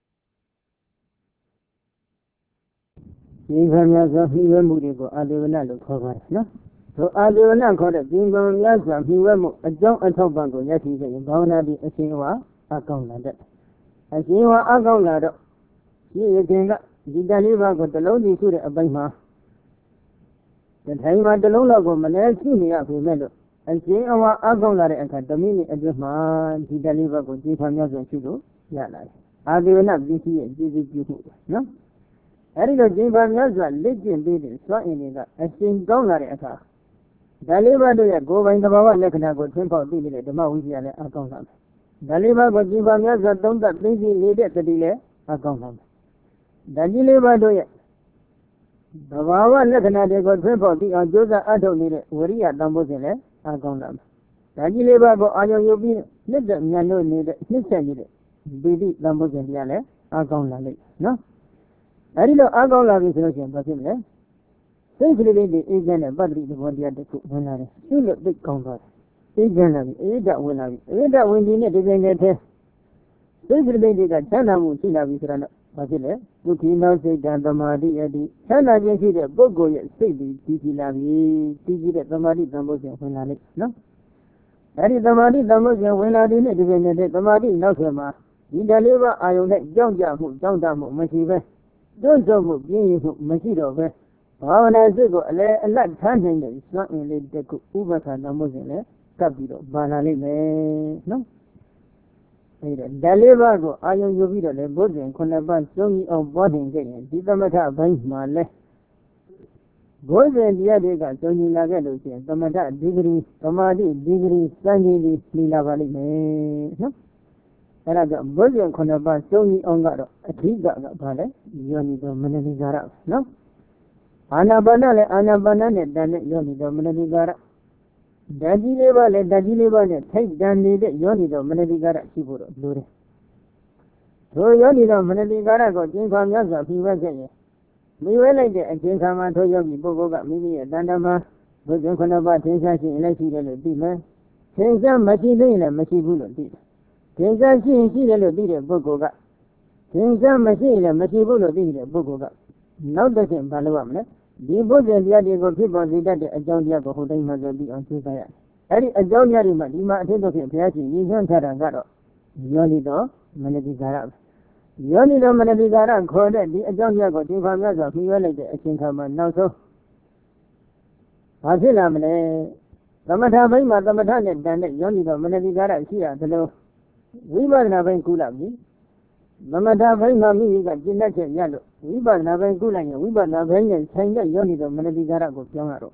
ကျင်းခွန်များစွာမြှဝဲမှုတွေကိုအာဒီဝနလို့ခေါ်ပါတယ်နော်ဆိုအာဒီဝနခေါ်တဲ့ကျင်းခွန်များစွာမြှဝဲမှုအကြောင်းအထောက်ပံ့ကိုရရှိခဲ့ရင်ဘာဝနာပြီးအရှင်ဝါအကောင်းလာတဲ့အရှင်ဝါအကောင်းလာတော့ဒီရခင်ကဒီတလေးပါးကိုတလုံးစီရှိတဲ့အပိုင်းမှာတထိုင်မှာတလုံးလောက်ကိုမလဲရှိနေရပြီမဲ့လို့အရှင်အဝါအကောင်းလာတဲ့အခါတမိနစ်အတွင်းမှာဒီတလေးပါးကိုကြည်ဖန်များစွာရှိလို့ရလာတယ်အာဒီဝနပစ္စည်းရဲ့ကျေးဇူးပြုမှုနော်အဲဒီလိုကြည်ဖန်များစွာလက်ကျင့်ပေးတဲ့စွမ်းအင်တွေကအရှင်ကောင်းလာတဲ့အခါဒါလေးပါးတို့ရဲ့ကိုယ်ပိုင်သဘာဝလက္ခဏာကိုထွန်းပေါက်သိနေတဲ့ဓမ္မဝိဇ္ဇာလည်းအကောင်းလာတယ်ဒါလေးပါးကိုကြည်ဖန်များစွာသုံးသပ်သိသိနေတဲ့တတိလည်းအကောင်းလာတယ်ဓာတ်ကြီးလေးပါးတို့ရဲ့သဘာဝလက္ခဏာတွေကိုထွန်းပေါက်သိအောင်ကြိုးစားအထောက်နေတဲ့ဝရိယတန်ဖိုးစဉ်လည်းအကောင်းလာတယ်ဓာတ်ကြီးလေးပါးကိုအာရုံယူပြီးနှစ်သက်မြန်လို့နေတဲ့နှစ်ဆက်နေတဲ့ပီတိတန်ဖိုးစဉ်တရားလည်းအကောင်းလာလိမ့်နော်အဲဒီလိုအကောင်းလာပြီဆိုလို့ရှိရင်ဘာဖြစ်မလဲစိတ်ကလေးလေးအေးချမ်းတဲ့ပတ္တိသဘောတရားတစ်ခုဝင်လာတယ်သူ့လို့သိကောင်းသွားတယ်အေးချမ်းလာပြီအေးဓာတ်ဝင်လာပြီအေးဓာတ်ဝင်ပြီးနဲ့ဒီပြင်နဲ့ထဲစိတ်ကလေးတွေကချမ်းသာမှုရှိလာပြီဆိုတော့ဘာဖြစ်လဲဒုက္ခိနောစိတ်တံသမာဓိအတိချမ်းသာခြင်းရှိတဲ့ပုဂ္ဂိုလ်ရဲ့စိတ်ဒီကြည်ကြည်လာပြီကြည်ကြည်တဲ့သမာဓိတန်ဖိုးစဉ်ဝင်လာလိမ့်နော်အဲဒီသမာဓိတန်ဖိုးစဉ်ဝင်လာတဲ့ဒီပြင်နဲ့သမာဓိနောက်ဆွဲမှာဒီတလေးပါအာယုန်နဲ့ကြောက်ကြမှုကြောက်တမှုမရှိပဲတွန့်ဆုတ်မှုပြင်းရမှုမရှိတော့ပဲဘာဝနာစိတ်ကိုအလဲအလတ်ထမ်းနိုင်တဲ့စွမ်းအင်လေးတစ်ခုဥပက္ခတန်ဖိုးစဉ်လည်းကပ်ပြီးတော့ပါလာလိမ့်မယ်နော်အဲ့ဒါဓာလေးပါးကိုအာယုံယူပြီးတော့လေဘုဇင်ခုနှစ်ပါးစုံကြီးအောင်ပွားတင်ခဲ့ရင်ဒီသမထဘိုင်းမှာလဲဘုဇင်တရားတွေကစုံကြီးလာခဲ့လို့ရှိရင်သမထဒီဂရီသမာဓိဒီဂရီစံကြီးဒီလီလာပါလိမ့်မယ်နော်အဲ့ဒါကြောင့်ဘုဇင်ခုနှစ်ပါးစုံကြီးအောင်ကတော့အဓိကကဘာလဲယောနိသောမနတိကာရနော်အာနာပါနလည်းအာနာပါနနဲ့တန်တဲ့ယောနိသောမနတိကာရဓာတ်ကြီးလေးပါးလည်းဓာတ်ကြီးလေးပါးနဲ့ထိုက်တန်နေတဲ့ယောနိသောမနတိကာရရှိဖို့တော့လိုတယ်။ထိုယောနိသောမနတိကာရကိုကျင့်ခွန်များစွာဖြေဝဲခဲ့ရင်မိဝဲလိုက်တဲ့အချိန်ခါမှာထိုယောဂီပုဂ္ဂိုလ်ကမိမိရဲ့တဏ္ဍာမှာဘုဇင်ခုနှစ်ပါးထင်ရှားရှိရင်လည်းရှိတယ်လို့သိမယ်။ထင်ရှားမရှိသေးရင်လည်းမရှိဘူးလို့သိတယ်။ထင်ရှားရှိရင်ရှိတယ်လို့သိတဲ့ပုဂ္ဂိုလ်ကထင်ရှားမရှိရင်လည်းမရှိဘူးလို့သိတဲ့ပုဂ္ဂိုလ်ကနောက်တစ်ချိန်ဘာလုပ်ရမလဲဒီဘုဇင်တရားတွေကိုဖြစ်ပေါ်စေတတ်တဲ့အကြောင်းတရားကိုဟိုတိုင်းမှာဆိုပြီးအောင်သိကြရတယ်။အဲဒီအကြောင်းတရားတွေမှာဒီမှာအထက်တော့ဖြင့်ဘုရားရှင်ရည်ညွှန်းထားတာကတော့ယောနိသောမနတိကာရယောနိသောမနတိကာရခေါ်တဲ့ဒီအကြောင်းတရားကိုသင်္ခါများစွာဖြေရလိုက်တဲ့အချိန်ခါမှာနောက်ဆုံးဘာဖြစ်လာမလဲသမထဘိုင်းမှာသမထနဲ့တန်တဲ့ယောနိသောမနတိကာရရှိရတယ်လို့ဝိပဿနာဘိုင်းကူလာပြီသမထဘိုင်းမှာမိမိကကျင့်တတ်ချက်ရလို့ဝိပဿနာဘိုင်းကူလိုက်ရင်ဝိပဿနာဘိုင်းနဲ့ဆိုင်တဲ့ယောနိသောမနတိကာရကိုပြောင်းရတော့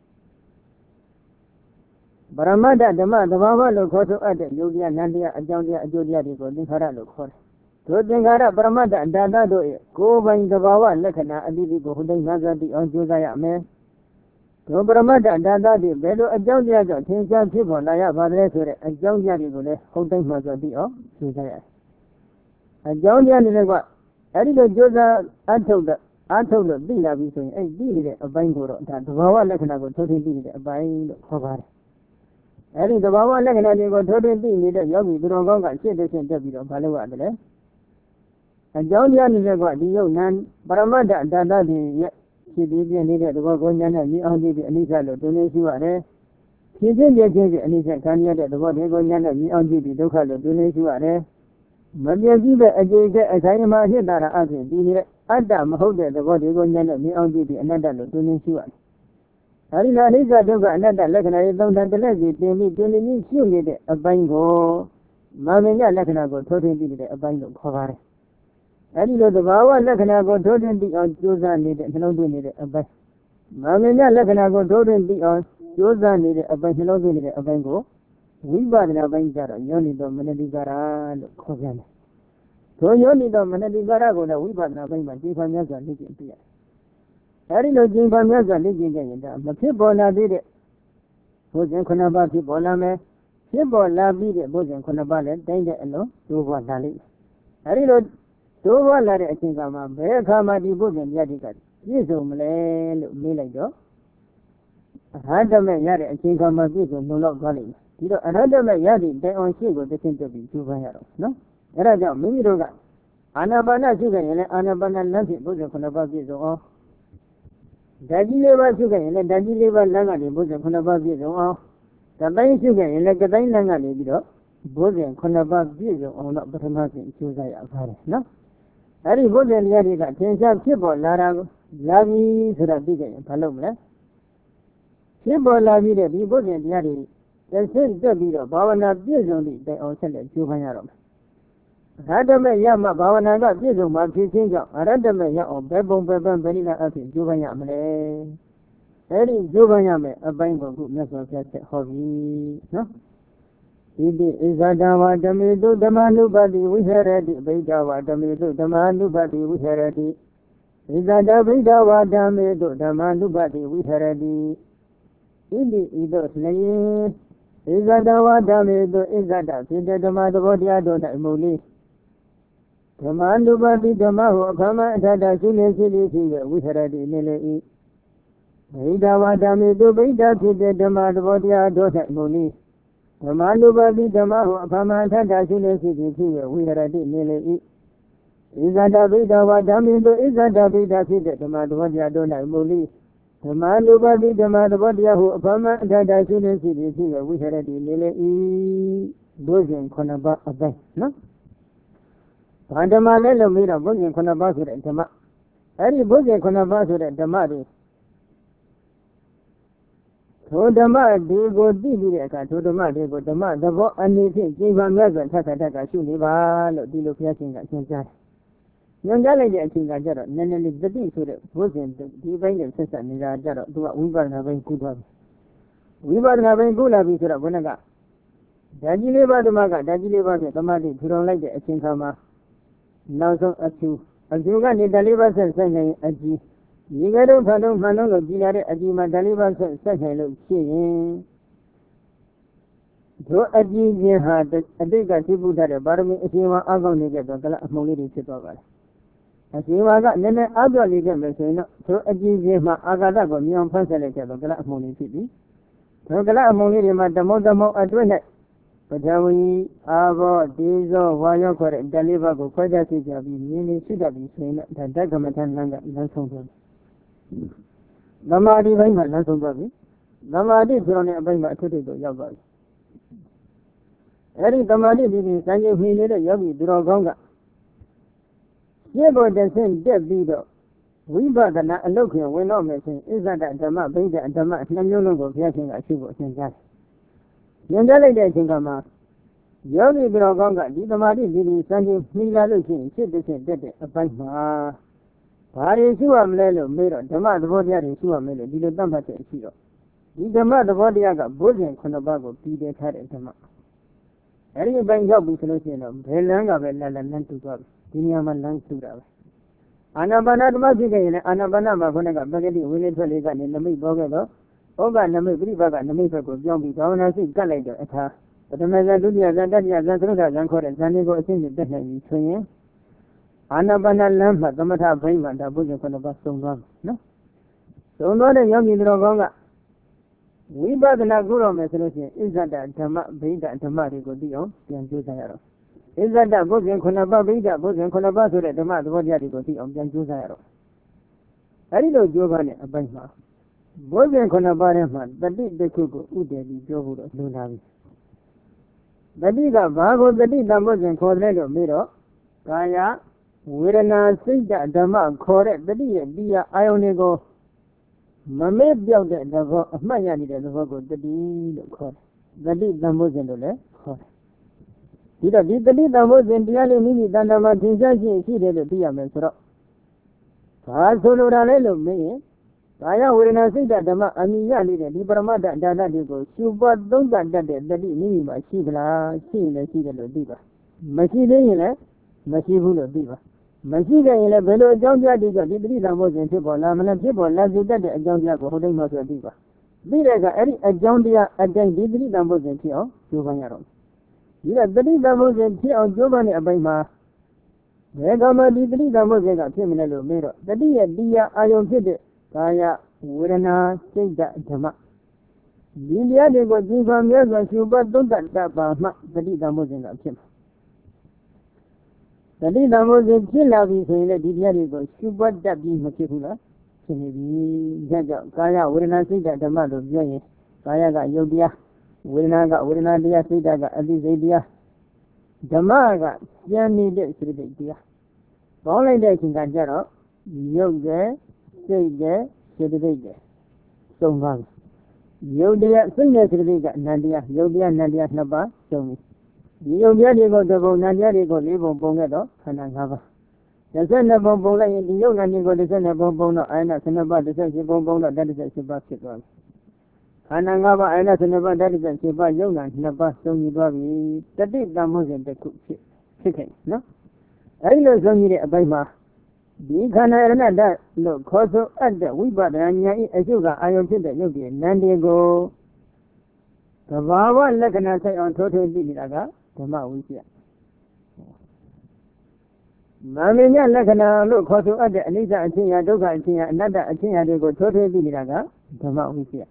ပရမတ္ထဓမ္မသဘာဝလို့ခေါ်ဆိုအပ်တဲ့ယုတ်တရားနန္တရားအကြောင်းတရားအကျိုးတရားတွေကိုသင်္ခါရလို့ခေါ်တယ်။ထိုသင်္ခါရပရမတ္ထအတ္တတို့ရဲ့ကိုယ်ပိုင်သဘာဝလက္ခဏာအတိအကျကိုဟိုတိုင်းမှသာသိအောင်ကြိုးစားရမယ်။ထိုပရမတ္ထအတ္တတွေဘယ်လိုအကြောင်းတရားကြောင့်သင်္ချာဖြစ်ပေါ်လာရပါသလဲဆိုတဲ့အကြောင်းတရားတွေကိုလည်းဟိုတိုင်းမှသာသိအောင်ကြိုးစားရတယ်။အကြောင်းတရားတွေကအဲ့ဒီလိုကြိုးစားအထုတ်တဲ့အထုတ်လို့သိလာပြီဆိုရင်အဲ့ဒီသိနေတဲ့အပိုင်းကိုတော့ဒါသဘာဝလက္ခဏာကိုထုတ်ထင်းသိနေတဲ့အပိုင်းလို့ခေါ်ပါတယ်။အဲဒီသဘာဝလက္ခဏာတွေကိုထိုးထွင်းသိနေတဲ့ယောဂီသူတော်ကောင်းကရှင်းတဲ့ရှင်းတက်ပြီးတော့မလုပ်ရတယ်လေအကြောင်းတရားနေတဲ့ကဒီယုတ်နံပရမတ္တတတ္တတွေရဲ့ဖြစ်ပြီးပြနေတဲ့သဘောကိုဉာဏ်နဲ့မြင်အောင်ကြည့်ပြီးအနိစ္စလို့တွင်နေရှိရတယ်ဖြစ်ဖြစ်ပြဖြစ်ဖြစ်အနိစ္စခံရတဲ့သဘောတွေကိုဉာဏ်နဲ့မြင်အောင်ကြည့်ပြီးဒုက္ခလို့တွင်နေရှိရတယ်မပြည့်စုံတဲ့အကျိုးတဲ့အဆိုင်မှာအဖြစ်တာအဖြစ်ဒီနေအတ္တမဟုတ်တဲ့သဘောတွေကိုဉာဏ်နဲ့မြင်အောင်ကြည့်ပြီးအနတ္တလို့တွင်နေရှိရတယ်အဲဒီလိုအနိစ္စဒုက္ခအနတ္တလက္ခဏာတွေသုံးသပ်တလက်စီတင်ပြီးတွင်နေရှိနေတဲ့အပိုင်းကိုမာမညလက္ခဏာကိုထိုးထွင်းပြီးတဲ့အပိုင်းလို့ခေါ်ပါတယ်အဲဒီလိုသဘာဝလက္ခဏာကိုထိုးထွင်းပြီးအောင်ကြိုးစားနေတဲ့နှလုံးသွင်းနေတဲ့အပိုင်းမာမညလက္ခဏာကိုထိုးထွင်းပြီးအောင်ကြိုးစားနေတဲ့အပိုင်းနှလုံးသွင်းနေတဲ့အပိုင်းကိုဝိပဿနာပိုင်းကြတော့ယောနိတော်မနတိကာရလို့ခေါ်ပြန်တယ်။ထိုယောနိတော်မနတိကာရကိုလည်းဝိပဿနာပိုင်းမှာကျင့်ခံများစွာလေ့ကျင့်ပြရတယ်။အဲဒီလိုကျင့်ခံများစွာလေ့ကျင့်ကြရင်ဒါမဖြစ်ပေါ်လာသေးတဲ့ဘုဇင်ခုနှစ်ပါးဖြစ်ပေါ်လာမယ်။ဖြစ်ပေါ်လာပြီးတဲ့ဘုဇင်ခုနှစ်ပါးလည်းတိုင်းတဲ့အလုံးသိုးပေါ်လာလိမ့်မယ်။အဲဒီလိုသိုးပေါ်လာတဲ့အချိန်ကမှဘယ်အခါမှဒီဘုဇင်မြတ်တိကပြည့်စုံမလဲလို့မေးလိုက်တော့အရဟတမေရတဲ့အချိန်ကမှပြည့်စုံလုံလောက်သွားလိမ့်မယ်ဒီတော့အရဟတမေရသည့်တိုင်အောင်ရှိကိုတစ်ဆင့်တက်ပြီးကျူပန်းရတော့နော်အဲဒါကြောင့်မိမိတို့ကအာနာပါနရှုခဲ့ရင်လည်းအာနာပါနလမ်းဖြင့်ဘုဇင်ခုနှစ်ပါးပြည့်စုံအောင်ဓာတ်ကြီးလေးပါးရှုခဲ့ရင်လည်းဓာတ်ကြီးလေးပါးလမ်းကနေဘုဇင်ခုနှစ်ပါးပြည့်စုံအောင်ကတိုင်းရှုခဲ့ရင်လည်းကတိုင်းလမ်းကနေပြီးတော့ဘုဇင်ခုနှစ်ပါးပြည့်စုံအောင်တော့ပထမဆုံးကျူးစားရပါတယ်နော်အဲဒီဘုဇင်တရားတွေကသင်္ချာဖြစ်ပေါ်လာတာကိုလာပြီဆိုတာသိကြရင်ဘာလုပ်မလဲဖြစ်ပေါ်လာပြီးတဲ့ဒီဘုဇင်တရားတွေတစ်ဆင့်တက်ပြီးတော့ဘာဝနာပြည့်စုံသည့်တိုင်အောင်ဆက်လက်ကျိုးပန်းရတော့မယ်အရဟတမေရမှဘာဝနာကပြည့်စုံမှဖြစ်ခြင်းကြောင့်အရဟတမေရအောင်ဘယ်ပုံဘယ်ပန်းဘယ်နည်းအဖြစ်ကျိုးပန်းရမလဲအဲဒီကျိုးပန်းရမယ်အပိုင်းကိုခုမြတ်စွာဘုရားဆက်ဟောပြီနော်ဣတိဣဇဒဝါဓမေတုဓမ္မနုပတိဝိဟရတိဗိဒဝါဓမေတုဓမ္မနုပတိဝိဟရတိဣဇဒဗိဒဝါဓမေတုဓမ္မနုပတိဝိဟရတိဣတိဣသောလျင်ဣဇဒဝါဓမေတုဣဇဒဖြစ်တဲ့ဓမ္မသဘောတရားတို့၌မူလေးဓမ္မနုပတိဓမ္မဟုအခမအထတရှိနေရှိနေရှိဝိဟရတိနေလေ၏ဗိဒဝါဓမေတုဗိဒဖြစ်တဲ့ဓမ္မသဘောတရားတို့၌မူလေးဓမ္မနုပတိဓမ္မဟုအခမအထတရှိနေရှိနေရှိဝိဟရတိနေလေ၏ဣဇဒဗိဒဝါဓမေတုဣဇဒဗိဒဖြစ်တဲ့ဓမ္မသဘောတရားတို့၌မူလေးဓမ္မနုပတိဓမ္မသဘောတရားဟုအဖမအထတရှိနေရှိနေရှိဝိဟရတိနေလေ၏ဘုဇင်ခုနှစ်ပါးအပိုင်းနော်ဘာဓမ္မလဲလို့မေးတော့ဘုဇင်ခုနှစ်ပါးဆိုတဲ့ဓမ္မအဲ့ဒီဘုဇင်ခုနှစ်ပါးဆိုတဲ့ဓမ္မတွေထိုဓမ္မတွေကိုသိပြီးတဲ့အခါထိုဓမ္မတွေကိုဓမ္မသဘောအနေဖြင့်ကျင့်ပါများစွာထပ်ထပ်ထပ်ရှုနေပါလို့ဒီလိုဘုရားရှင်ကအရှင်ကြားတယ်ညွှန်ကြားလိုက်တဲ့အချိန်ကကျတော့နည်းနည်းလေးတတိဆိုတဲ့ဘုဇင်ဒီပိုင်းနဲ့ဆက်ဆက်နေတာကျတော့သူကဝိပဿနာပိုင်းကူသွားပြီဝိပဿနာပိုင်းကူလာပြီဆိုတော့ဘုန်းကဓာကြီးလေးပါးဓမ္မကဓာကြီးလေးပါးဖြင့်သမာဓိထူထောင်လိုက်တဲ့အချိန်ခါမှာနောက်ဆုံးအကျူအကျူကနေဓာလေးပါးဆက်ဆက်နေအကြည့်ဒီကဲတော့ဖန်တော့မှန်တော့လို့ကြည်လာတဲ့အကြည့်မှာဓာလေးပါးဆက်ဆက်နေလို့ဖြစ်ရင်တို့အကြည့်ချင်းဟာအတိတ်ကသိပုဒ်တဲ့ပါရမီအရှင်ဝါအကောင်းနေတဲ့တော့ကလအမှုလေးတွေဖြစ်သွားပါတယ်အရှင်ဝါကနည်းနည်းအပြော့လေးခဲ့မယ်ဆိုရင်တော့တို့အကြည့်ချင်းမှာအာဂတကိုမြောင်ဖန်ဆက်လိုက်တဲ့တော့ကလအမှုလေးဖြစ်ပြီတို့ကလအမှုလေးတွေမှာဓမ္မဓမ္မအတွင်းနဲ့ပထဝီအာဘောဒေဇောဝါယောခေါ်တဲ့ဓာတ်လေးပါးကိုခွဲခြားသိကြပြီးမြင်နေရှိတတ်ပြီးဆိုရင်တော့ဒါဓာတ်ကမ္မထလမ်းကလမ်းဆုံးသွားပြီ။သမာဓိပိုင်းမှာလမ်းဆုံးသွားပြီ။သမာဓိပြောင်းတဲ့အပိုင်းမှာအထွတ်ထိပ်ကိုရောက်သွားပြီ။အဲဒီသမာဓိဒီဒီစံချိန်မှီနေတဲ့ယောဂီသူတော်ကောင်းကရှင်းဖို့တစ်ဆင့်တက်ပြီးတော့ဝိပဿနာအလုတ်ခင်ဝင်တော့မယ်ဆိုရင်ဣဇဒဓမ္မဗိဒဓမ္မနှစ်မျိုးလုံးကိုဘုရားရှင်ကအရှိဖို့အရှင်ကြားတယ်။ညွှန်ကြားလိုက်တဲ့အချိန်ကမှယောဂီသူတော်ကောင်းကဒီသမာဓိဒီဒီစံချိန်မှီလာလို့ရှိရင်ရှင်းတစ်ဆင့်တက်တဲ့အပိုင်းမှာဘာတွေရှိရမလဲလို့မေးတော့ဓမ္မသဘောတရားတွေရှိရမယ်လို့ဒီလိုသတ်မှတ်ချက်ရှိတော့ဒီဓမ္မသဘောတရားကဘုဇင်ခုနှစ်ပါးကိုပြီးတဲ့ထားတဲ့ဓမ္မအဲဒီအပိုင်းရောက်ပြီဆိုလို့ရှိရင်တော့ဘယ်လမ်းကပဲလမ်းလမ်းတူသွားပြီဒီနေရာမှာလမ်းတူတာပဲအာနာပါနဓမ္မဖြစ်ခဲ့ရင်လည်းအာနာပါနမှာခုနကပဂတိဝိလေထွက်လေးကနေနမိတ်ပေါ်ခဲ့တော့ဩဃနမိတ်ပြိပကနမိတ်ဘက်ကိုပြောင်းပြီးဘာဝနာစိတ်ကတ်လိုက်တော့အခါပထမဇန်ဒုတိယဇန်တတိယဇန်သရုဒ္ဓဇန်ခေါ်တဲ့ဇန်လေးကိုအရှင်းပြတက်နိုင်ပြီဆိုရင်အာနာပါနလမ်းမှာသမထဘိမှန်တာဘုဇင်ခုနှစ်ပါးစုံသွားမယ်နော်စုံသွားတဲ့ယောဂီတော်ကောင်းကဝိပဿနာကုတော့မယ်ဆိုလို့ရှိရင်ဣဇဒဓမ္မဗိဒဓမ္မတွေကိုသိအောင်ပြန်ကြိုးစားရတော့ဣဇဒဘုဇင်ခုနှစ်ပါးဗိဒ္ဓဘုဇင်ခုနှစ်ပါးဆိုတဲ့ဓမ္မသဘောတရားတွေကိုသိအောင်ပြန်ကြိုးစားရတော့အဲဒီလိုကြိုးပမ်းတဲ့အပိုင်းမှာဘုဇင်ခုနှစ်ပါးထဲမှာတတိတစ်ခုကိုဥတည်ပြီးပြောဖို့တော့လွန်လာပြီတတိကဘာကိုတတိတံဘုဇင်ခေါ်တယ်လို့မေးတော့ကာယဝေဒနာစိတ်ဓမ္မခေါ်တဲ့တတိရဲ့တရားအာယုန်တွေကိုမမေ့ပြောက်တဲ့သဘောအမှတ်ရနေတဲ့သဘောကိုတတိလို့ခေါ်တယ်တတိတံဘုဇင်လို့လည်းခေါ်တယ်ဒီတော့ဒီတတိတံဘုဇင်တရားလေးမိမိတဏ္ဍာမှာသင်္ချာရှိရှိတယ်လို့သိရမယ်ဆိုတော့ဘာဆိုလိုတာလဲလို့မေးရင်ကာယဝေဒနာစိတ်ဓမ္မအမိရနေတဲ့ဒီပရမတ္တဒါနတွေကိုရှုပွားသုံးသပ်တတ်တဲ့တတိမိမိမှာရှိသလားရှိရင်လည်းရှိတယ်လို့သိပါမရှိသေးရင်လည်းမရှိဘူးလို့သိပါမရှိခဲ့ရင်လည်းဘယ်လိုအကြောင်းပြတည်ကြောင့်ဒီတတိတံဘုဇင်ဖြစ်ပေါ်လာမလဲဖြစ်ပေါ်လာစေတတ်တဲ့အကြောင်းပြကိုဟိုတိတ်မှဆိုသိပါသိတဲ့အခါအဲ့ဒီအကြောင်းတရားအတိုင်းဒီတတိတံဘုဇင်ဖြစ်အောင်ကြိုးပမ်းရတော့ဒီကတတိတံဘုဇင်ဖြစ်အောင်ကြိုးပမ်းတဲ့အပိုင်းမှာဘယ်ကမှဒီတတိတံဘုဇင်ကဖြစ်မလဲလို့မေးတော့တတိရဲ့တရားအာယုံဖြစ်တဲ့ကာယဝေဒနာစိတ်ဓမ္မဒီတရားတွေကိုကြည်ဖန်မြဲစွာရှုပတ်သုံးသပ်တတ်ပါမှတတိတံဘုဇင်ကဖြစ်မှာတတိတံဘုဇင်ဖြစ်လာပြီဆိုရင်လည်းဒီတရားတွေကိုရှုပတ်တတ်ပြီးမဖြစ်ဘူးလားဖြစ်နေပြီဒါကြောင့်ကာယဝေဒနာစိတ်ဓမ္မလို့ပြောရင်ကာယကယုတ်တရားဝေဒနာကဝေဒနာတရားစိတ်ကအသိစိတ်တရားဓမ္မကကျန်နေတဲ့စိတ်တရားပေါင်းလိုက်တဲ့အချိန်ကကြတော့ယုတ်ရဲ့စိတ်ရဲ့စေတသိက်ရဲ့သုံးပါးယုတ်တရားစိတ်နဲ့စေတသိက်ကအနန္တရားယုတ်တရားနန္တရားနှစ်ပါးသုံးပြီဒီယုတ်တရားတွေကိုတစ်ပုံနန္တရားတွေကိုလေးပုံပုံခဲ့တော့ခန္ဓာ၅ပါးတစ်ဆက်နှစ်ပုံပုံလိုက်ရင်ဒီယုတ်နန္တရားကိုတစ်ဆက်နှစ်ပုံပုံတော့အာယနာဆယ်နှစ်ပါးတစ်ဆက်ရှစ်ပုံပုံတော့ဓာတ်တစ်ဆက်ရှစ်ပါးဖြစ်သွားပြီခန္ဓာ၅ပါးအာယနာဆယ်နှစ်ပါးဓာတ်တစ်ဆက်ရှစ်ပါးယုတ်နံနှစ်ပါးသုံးပြီးသွားပြီတတိတံဘုဇင်တစ်ခုဖြစ်ဖြစ်ခဲ့နော်အဲဒီလိုဆုံးကြီးတဲ့အပိုင်းမှာဒီခန္ဓာရဏတ္တလို့ခေါ်ဆိုအပ်တဲ့ဝိပဿနာဉာဏ်ဤအရှုကအာယုံဖြစ်တဲ့ယုတ်တည်နန္ဒီကိုသဘာဝလက္ခဏာဆိုင်အောင်ထိုးထွင်းသိနေတာကဓမ္မဝိဇ္ဇာနာမည်ညလက္ခဏာလို့ခေါ်ဆိုအပ်တဲ့အနိစ္စအချင်းရာဒုက္ခအချင်းရာအနတ္တအချင်းရာတွေကိုထိုးထွင်းသိနေတာကဓမ္မဝိဇ္ဇာ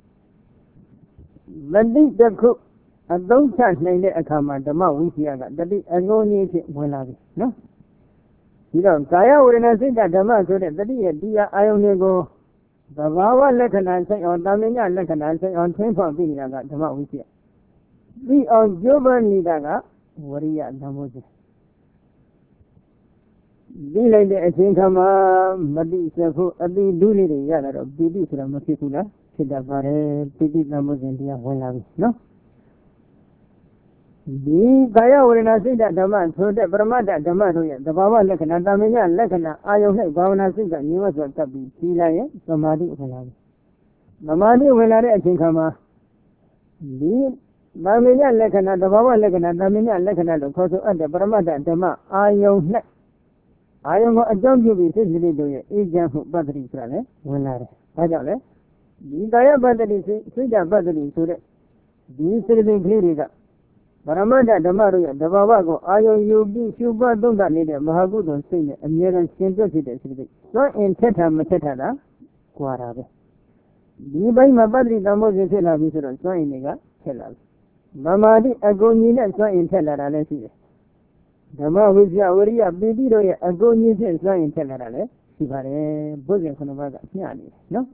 မတိတခုအသုံးချနိုင်တဲ့အခါမှာဓမ္မဝိဇ္ဇာကတတိအငုံကြီးဖြစ်ဝင်လာပြီနော်ဒီတော့ကာယဝေဒနာစိတ်ဓမ္မဆိုတဲ့တတိယတရားအာယုန်တွေကိုသဘာဝလက္ခဏာဆိုင်အောင်တာမညလက္ခဏာဆိုင်အောင်ထင်းဖောက်ပြီးနေတာကဓမ္မဝိဇ္ဇာပြီးအောင်ကြိုးပမ်းနေတာကဝရိယဓမ္မဝိဇ္ဇာဒီလိုက်တဲ့အချိန်ခါမှာမတိစဖို့အတိဒုလေးတွေရလာတော့ပိဋိဆိုတာမဖြစ်ဘူးလားဖြစ်တတ်ပါတယ်ပိဋိဓမ္မဝိဇ္ဇာတရားဝင်လာပြီနော်ဒီကာယဝေဒနာစိတ်ဓမ္မဆိုတဲ့ပရမတ္တဓမ္မတို့ရဲ့သဘာဝလက္ခဏာတာမညလက္ခဏာအာယုန်၌ဘာဝနာစိတ်ကညီမစွာကပ်ပြီးပြီးလာရင်သမာဓိဝင်လာပြီသမာဓိဝင်လာတဲ့အချိန်ခါမှာဒီတာမညလက္ခဏာသဘာဝလက္ခဏာတာမညလက္ခဏာလို့ခေါ်ဆိုအပ်တဲ့ပရမတ္တဓမ္မအာယုန်၌အာယုန်ကိုအကြောင်းပြုပြီးစိတ်စိတ်တို့ရဲ့အေးချမ်းမှုပတ္တိဆိုတာလည်းဝင်လာတယ်။ဒါကြောင့်လေဒီကာယပတ္တိစိတ်ဓာတ်ပတ္တိဆိုတဲ့ဒီစိတ်စိတ်ကလေးတွေကပရမတ္တဓမ္မတို့ရဲ့တဘာဝကိုအာယုံယူပြီးရှုပတ်သုံးသပ်နေတဲ့မဟာကုသိုလ်စိတ်နဲ့အမြဲတမ်းရှင်တွက်ဖြစ်တဲ့စိတ်တွေသွန်အင်ထက်တာမထက်တာလားကြွာတာပဲဒီဘိုင်းမှာပတ္တိတံမိုးစဉ်ဖြစ်လာပြီဆိုတော့သွန်အင်တွေကထက်လာပြီမမာတိအကုန်ကြီးနဲ့သွန်အင်ထက်လာတာလည်းရှိတယ်ဓမ္မဝိဇ္ဇဝရိယပိဋိတို့ရဲ့အကုန်ကြီးဖြင့်သွန်အင်ထက်လာတာလည်းရှိပါတယ်ဘုဇင်ခုနှစ်ပါးကမျှနေတယ်နော်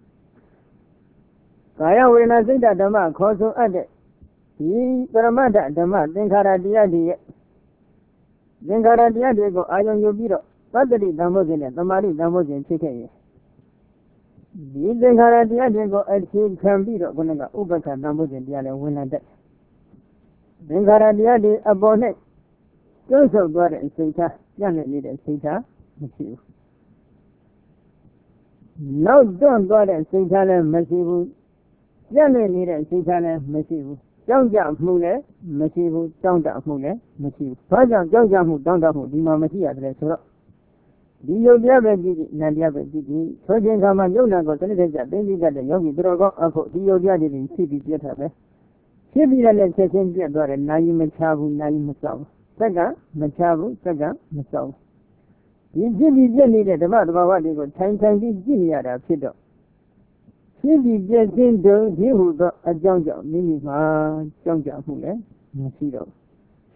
ကာယဝေဒနာစိတ်ဓမ္မခေါ်ဆိုအပ်တဲ့ဒီပရမတ္တဓမ္မသင်္ခါရတရားတွေရဲ့သင်္ခါရတရားတွေကိုအာရုံယူပြီးတော့ပတ္တိဓမ္မုဇဉ်နဲ့သမာဓိဓမ္မုဇဉ်ဖြစ်ခဲ့ရင်ဒီသင်္ခါရတရားတွေကိုအခြေခံပြီးတော့ခုနကဥပ္ပခဓမ္မုဇဉ်တရားလည်းဝင်လာတဲ့သင်္ခါရတရားတွေအပေါ်နဲ့ကျွတ်ဆုပ်သွားတဲ့စိတ်ထားပြန့်နေတဲ့စိတ်ထားမရှိဘူးနောက်တွန့်သွားတဲ့စိတ်ထားလည်းမရှိဘူးပြန့်နေတဲ့စိတ်ထားလည်းမရှိဘူးကြောက်ကြမှုလည်းမရှိဘူးတောင်းတမှုလည်းမရှိဘူးဘာကြောင့်ကြောက်ကြမှုတောင်းတမှုဒီမှာမရှိရတယ်ဆိုတော့ဒီယုတ်တရားပဲကြည့်ကြည့်နန္တရားပဲကြည့်ကြည့်ဆိုခြင်းကမှယုတ်နာကိုတနည်းတည်းသိသိတတ်တဲ့ယောဂီတော်ကောင်းအခုဒီယုတ်တရားတွေဖြစ်ပြီးပြတ်တာပဲဖြစ်ပြီးလည်းချက်ချင်းပြတ်သွားတယ်နာယီမချဘူးနာယီမစောက်စက်ကမချဘူးစက်ကမစောက်ဒီဖြစ်ပြီးပြတ်နေတဲ့ဓမ္မတဘာဝတွေကိုထိုင်ထိုင်ပြီးကြည့်နေရတာဖြစ်တော့ဖြစ်ပြီးပြည့်စင်တို့ဒီဟုသောအကြောင်းကြောင့်မိမိမှာကြောက်ကြမှုလည်းမရှိတော့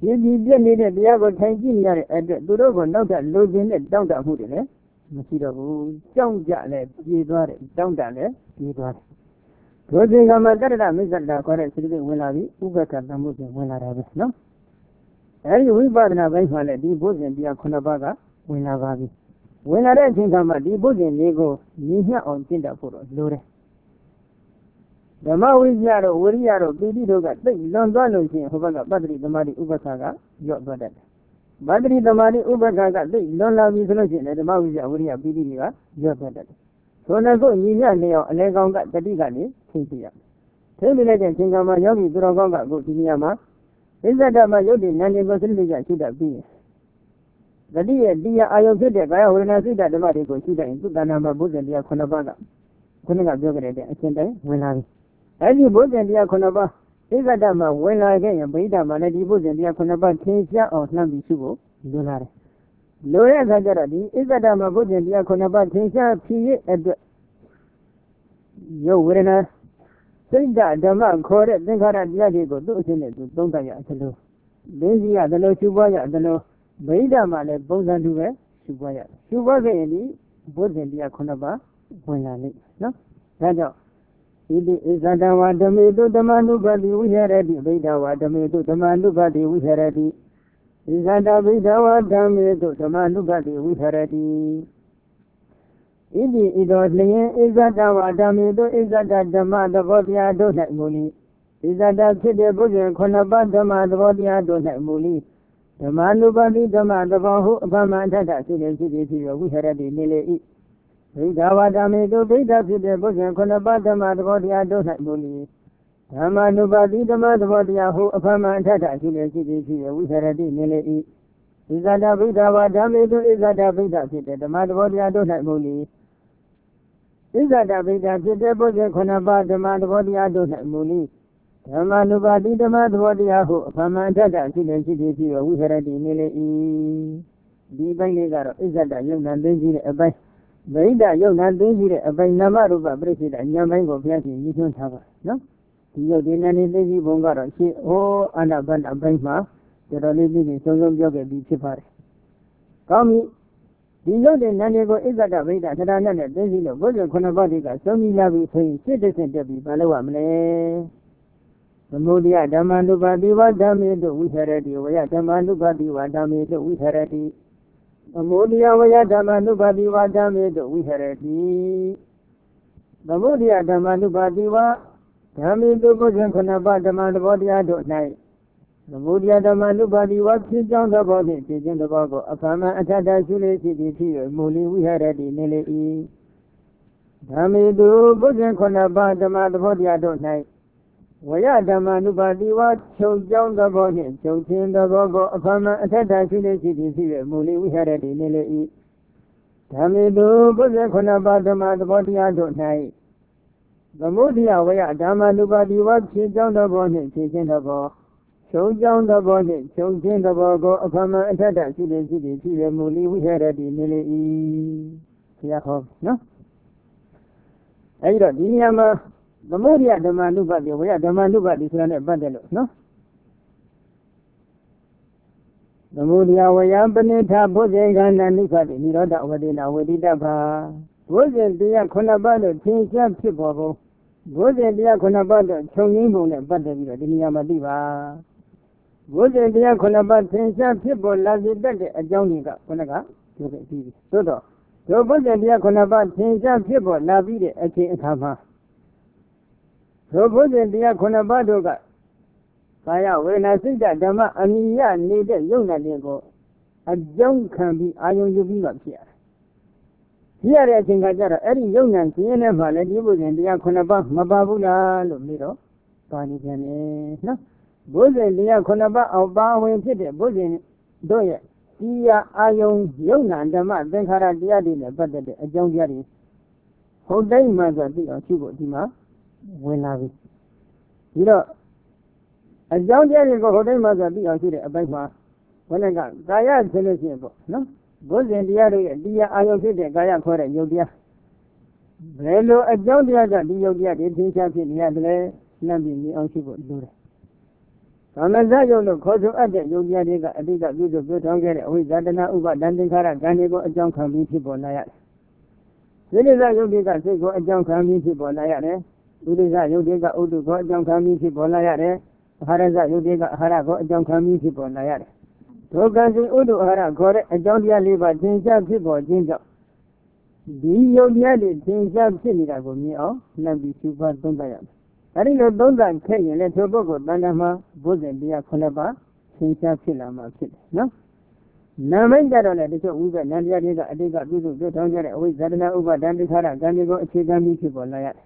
ပြည်ပြည်ပြည့်နေတဲ့တရားကိုထိုင်ကြည့်နေရတဲ့အတွက်သူတို့ကနောက်ထပ်လိုချင်တဲ့တောင်းတမှုတွေလည်းမရှိတော့ဘူးကြောက်ကြလဲပြေးသွားတယ်တောင်းတလည်းပြေးသွားတယ်ဒုစင်ကမှာတတ္တမိစ္ဆတာခေါ်တဲ့စိတ္တဝင်လာပြီးဥပ္ပခတမှုပြန်ဝင်လာတာပဲနော်အဲဒီဝိပဿနာပိုင်းမှာလည်းဒီဘုဇင်တရားခုနှစ်ပါးကဝင်လာပါပြီဝင်လာတဲ့အချိန်ကမှဒီဘုဇင်လေးကိုညီမျှအောင်ကျင့်တတ်ဖို့တော့လိုတယ်ဓမ္မဝိဇ္ဇာတို့ဝိရိယတို့ပိဋိတို့ကသိလွန်သွားလို့ရှိရင်ဟိုဘက်ကပတ္တိသမာဓိဥပ္ပခါကရော့သွားတတ်တယ်ပတ္တိသမာဓိဥပ္ပခါကသိလွန်လာပြီဆိုလို့ရှိရင်ဓမ္မဝိဇ္ဇာဝိရိယပိဋိတွေကရော့သွားတတ်တယ်ဆိုတော့ကိုညီမျှနေအောင်အလဲကောင်းကတတိကနေသိပြရသိပြလိုက်တဲ့အချိန်ကမှယောဂီသူတော်ကောင်းကကိုဒီနေရာမှာဣဇဒမှာယုတ်တိနန္ဒီကိုစိတ္တိကရှိတတ်ပြီးတတိယတရားအာယုဖြစ်တဲ့ကာယဝေဒနာစိတ်ဓမ္မတွေကိုရှိတဲ့သုတ္တနာမှာဘုဇင်တရားခုနှစ်ပါးကခုနကပြောခဲ့တဲ့အရှင်တိုင်းဝင်လာပြီအဲဒီဘုဇင်တရားခုနှစ်ပါးဣဇဒမှာဝင်လာခဲ့ရင်ဗိဓမာလည်းဒီဘုဇင်တရားခုနှစ်ပါးသင်ရှားအောင်နှမ်းပြီးရှိဖို့လိုလာတယ်လိုတဲ့အခါကျတော့ဒီဣဇဒမှာဘုဇင်တရားခုနှစ်ပါးသင်ရှားဖြစ်ရဲ့အတွက်ယုတ်ဝေဒနာစိတ်ဓမ္မခေါ်တဲ့သင်္ခါရတရားတွေကိုသူ့အရှင်နဲ့သူသုံးသပ်ရအလိုလင်းစီရတယ်လို့ရှုပွားရတယ်လို့ဗိဓမာလည်းပုံစံတူပဲရှုပွားရတယ်ရှုပွားခဲ့ရင်ဒီဘုဇင်တရားခုနှစ်ပါးဝင်လာလိမ့်နော်ဒါကြောင့်ဣတိဣဇဒဝါဓမေတုဓမ္မနုပတိဝိဟရတိဗိဓဝါဓမေတုဓမ္မနုပတိဝိဟရတိဣဇဒဗိဓဝါဓမေတုဓမ္မနုပတိဝိဟရတိဣတိဣတောလျင်ဣဇဒဝါဓမေတုဣဇဒဓမ္မသဘောတရားတို့၌မူလိဣဇဒဖြစ်တဲ့ဘုဇင်ခုနှစ်ပါးဓမ္မသဘောတရားတို့၌မူလိဓမ္မနုပတိဓမ္မသဘောဟုအပမအထထရှိနေဖြစ်ဖြစ်ဝိဟရတိနေလေ၏ဗိဓဝါဓမေတုဗိဓဖြစ်တဲ့ဘုဇင်ခုနှစ်ပါးဓမ္မသဘောတရားတို့၌မူလိဓမ္မနုပတိဓမ္မသဘောတရားဟုအပမအထထရှိနေဖြစ်ဖြစ်ဝိဟရတိနေလေ၏ဣဇဒဗိဓဝါဓမေတုဣဇဒဗိဓဖြစ်တဲ့ဓမ္မသဘောတရားတို့၌မူလိဣဇဒဗိဓဖြစ်တဲ့ဘုဇင်ခုနှစ်ပါးဓမ္မသဘောတရားတို့၌မူလိဓမ္မနုပါတိဓမ္မသဘောတရားဟုအဖမန်တတရှိနေရှိသည်ဖြစ်ဝိဟရတိနေလေ၏ဒီပိုင်းလေးကတော့ဣဇဒယုံနာသိကြီးတဲ့အပိုင်းဗိဓယုံနာသိကြီးတဲ့အပိုင်းနာမရူပပရိစ္ဆေဒဉာဏ်ပိုင်းကိုဘုရားရှင်ရည်ညွှန်းထားပါနော်ဒီယုတ်ဒီနာနေသိကြီးဘုံကတော့ရှင်းဩအာနာပါနအပိုင်းမှာတော်တော်လေးပြီးပြီးဆုံးဆုံးပြောခဲ့ပြီးဖြစ်ပါတယ်ကောင်းပြီဒီယုတ်ဒီနာနေကိုဣဇဒဗိဓသဒ္ဒါနနဲ့သိကြီးလို့ဘုရားခုနှစ်ပါးဒီကဆုံးပြီးလာပြီဆိုရင်စိတ်တစ်ဆင့်တက်ပြီးဘာလို့ရမလဲသမုဒယဓမ္မနုပါတိဝဓမ္မေတုဝိဟရတိဝယဓမ္မနုပါတိဝဓမ္မေတုဝိဟရတိသမုဒယဝယဓမ္မနုပါတိဝဓမ္မေတုဝိဟရတိသမုဒယဓမ္မနုပါတိဝဓမ္မေတုဘုဇင်ခုနှစ်ပါးဓမ္မသဘောတရားတို့၌သမုဒယဓမ္မနုပါတိဝဖြစ်ကြောင်းသဘောဖြင့်ဖြစ်ခြင်းသဘောကိုအဖမအထထရှိလေဖြစ်သည်ဖြစ်၍မူလဝိဟရတိနေလေ၏ဓမ္မေတုဘုဇင်ခုနှစ်ပါးဓမ္မသဘောတရားတို့၌ဝယဓမ္မနုပါတိဝချုပ်ကြောင်းသဘောနှင့်ချုပ်ခြင်းသဘောကိုအဖမအထထရှိနေရှိသည်ဖြစ်၍မူလဝိဟရတိနေလေ၏ဓမ္မေတုဘုဇင်ခုနှစ်ပါးဓမ္မသဘောတရားတို့၌သမုဒယဝယဓမ္မနုပါတိဝဖြစ်ကြောင်းသဘောနှင့်ဖြစ်ခြင်းသဘောချုပ်ကြောင်းသဘောနှင့်ချုပ်ခြင်းသဘောကိုအဖမအထထရှိနေရှိသည်ဖြစ်၍မူလဝိဟရတိနေလေ၏ဆရာဟောနော်အဲဒီတော့ဒီနေရာမှာသမုဒယဓမ္မနုပါတိဝယဓမ္မနုပါတိဆိုတာနဲ့ပတ်သက်လို့နော်သမုဒယဝယပနိထဘုဇေကန္တနိဖတိနိရောဓဝတိနာဝေတိတ္တဘာဘုဇေတရားခုနှစ်ပါးလို့သင်ရှားဖြစ်ပေါ်ပုံဘုဇေတရားခုနှစ်ပါးလို့ခြုံငင်းပုံနဲ့ပတ်သက်ပြီးတော့ဒီနေရာမှာသိပါဘုဇေတရားခုနှစ်ပါးသင်ရှားဖြစ်ပေါ်လာစေတတ်တဲ့အကြောင်းတွေကခုနကပြောခဲ့ပြီးပြီသို့တော့ဒီဘုဇေတရားခုနှစ်ပါးသင်ရှားဖြစ်ပေါ်လာပြီးတဲ့အချိန်အခါမှာသောဘုဇင်တရားခုနှစ်ပါးတို့ကကာယဝေဒနာစိတ်ဓမ္မအမြင်ရနေတဲ့ယုံနာတွေကိုအကြောင်းခံပြီးအာယုံယူပြီးမှဖြစ်ရတယ်။ဖြစ်ရတဲ့အချိန်ကကျတော့အဲ့ဒီယုံနာခြင်းနဲ့မှလည်းဒီဘုဇင်တရားခုနှစ်ပါးမပါဘူးလားလို့ပြီးတော့ပါနေပြန်တယ်နော်။ဘုဇင်တရားခုနှစ်ပါးအောင်ပါဝင်ဖြစ်တဲ့ဘုဇင်တို့ရဲ့တရားအာယုံယုံနာဓမ္မသင်္ခါရတရားတွေနဲ့ပတ်သက်တဲ့အကြောင်းတရားတွေဟုတ်တိုင်းမှဆိုသိအောင်ရှုဖို့ဒီမှာဝင်လာပြီဒီတော့အကြောင်းတရားတွေကိုဟိုတိုင်းမှာဆိုပြီးအောင်ရှိတဲ့အပိုင်းမှာဘယ်နဲ့ကကာယဆိုလို့ရှိရင်ပေါ့နော်ဘုဇင်တရားတွေရဲ့တရားအာယုဖြစ်တဲ့ကာယခေါ်တဲ့ယုတ်တရားဘယ်လိုအကြောင်းတရားကဒီယုတ်တရားတွေသင်္ချာဖြစ်နေရတယ်လဲလမ်းပြီးမြင်အောင်ရှိဖို့လိုတယ်ကာမဇယုတ်လို့ခေါ်ဆိုအပ်တဲ့ယုတ်တရားတွေကအတိတ်ကပြုစုပြောထောင်ခဲ့တဲ့အဝိဇ္ဇာတနာဥပါဒံသင်္ခါရကံတွေကိုအကြောင်းခံပြီးဖြစ်ပေါ်လာရတယ်။စိတ္တဇယုတ်တွေကစိတ်ကိုအကြောင်းခံပြီးဖြစ်ပေါ်လာရတယ်။ဥဒိဇယုတ်တွေကဥဒုကိုအကြောင်းခံပြီးဖြစ်ပေါ်လာရတယ်။အာဟာရဇယုတ်တွေကအာဟာရကိုအကြောင်းခံပြီးဖြစ်ပေါ်လာရတယ်။ဒုက္ခစိဥဒုအာဟာရခေါ်တဲ့အကြောင်းတရားလေးပါသင်္ချာဖြစ်ပေါ်ခြင်းကြောင့်ဒီယုတ်တရားတွေသင်္ချာဖြစ်နေတာကိုမြင်အောင်နှံပြီးရှုပါသုံးသပ်ရမယ်။အဲဒီလိုသုံးသပ်ခဲ့ရင်လည်းထိုပုဂ္ဂိုလ်တဏ္ဍာမှာဘုဇင်တရားခုနှစ်ပါးသင်္ချာဖြစ်လာမှာဖြစ်တယ်နော်။နာမိတ်ကြတော့လည်းတချို့ဝိပဿနာတရားတွေကအတိတ်ကပြုစုပြောထောင်ကြတဲ့အဝိဇ္ဇာတနာဥပါဒံသင်္ခါရကံတွေကိုအခြေခံပြီးဖြစ်ပေါ်လာရတယ်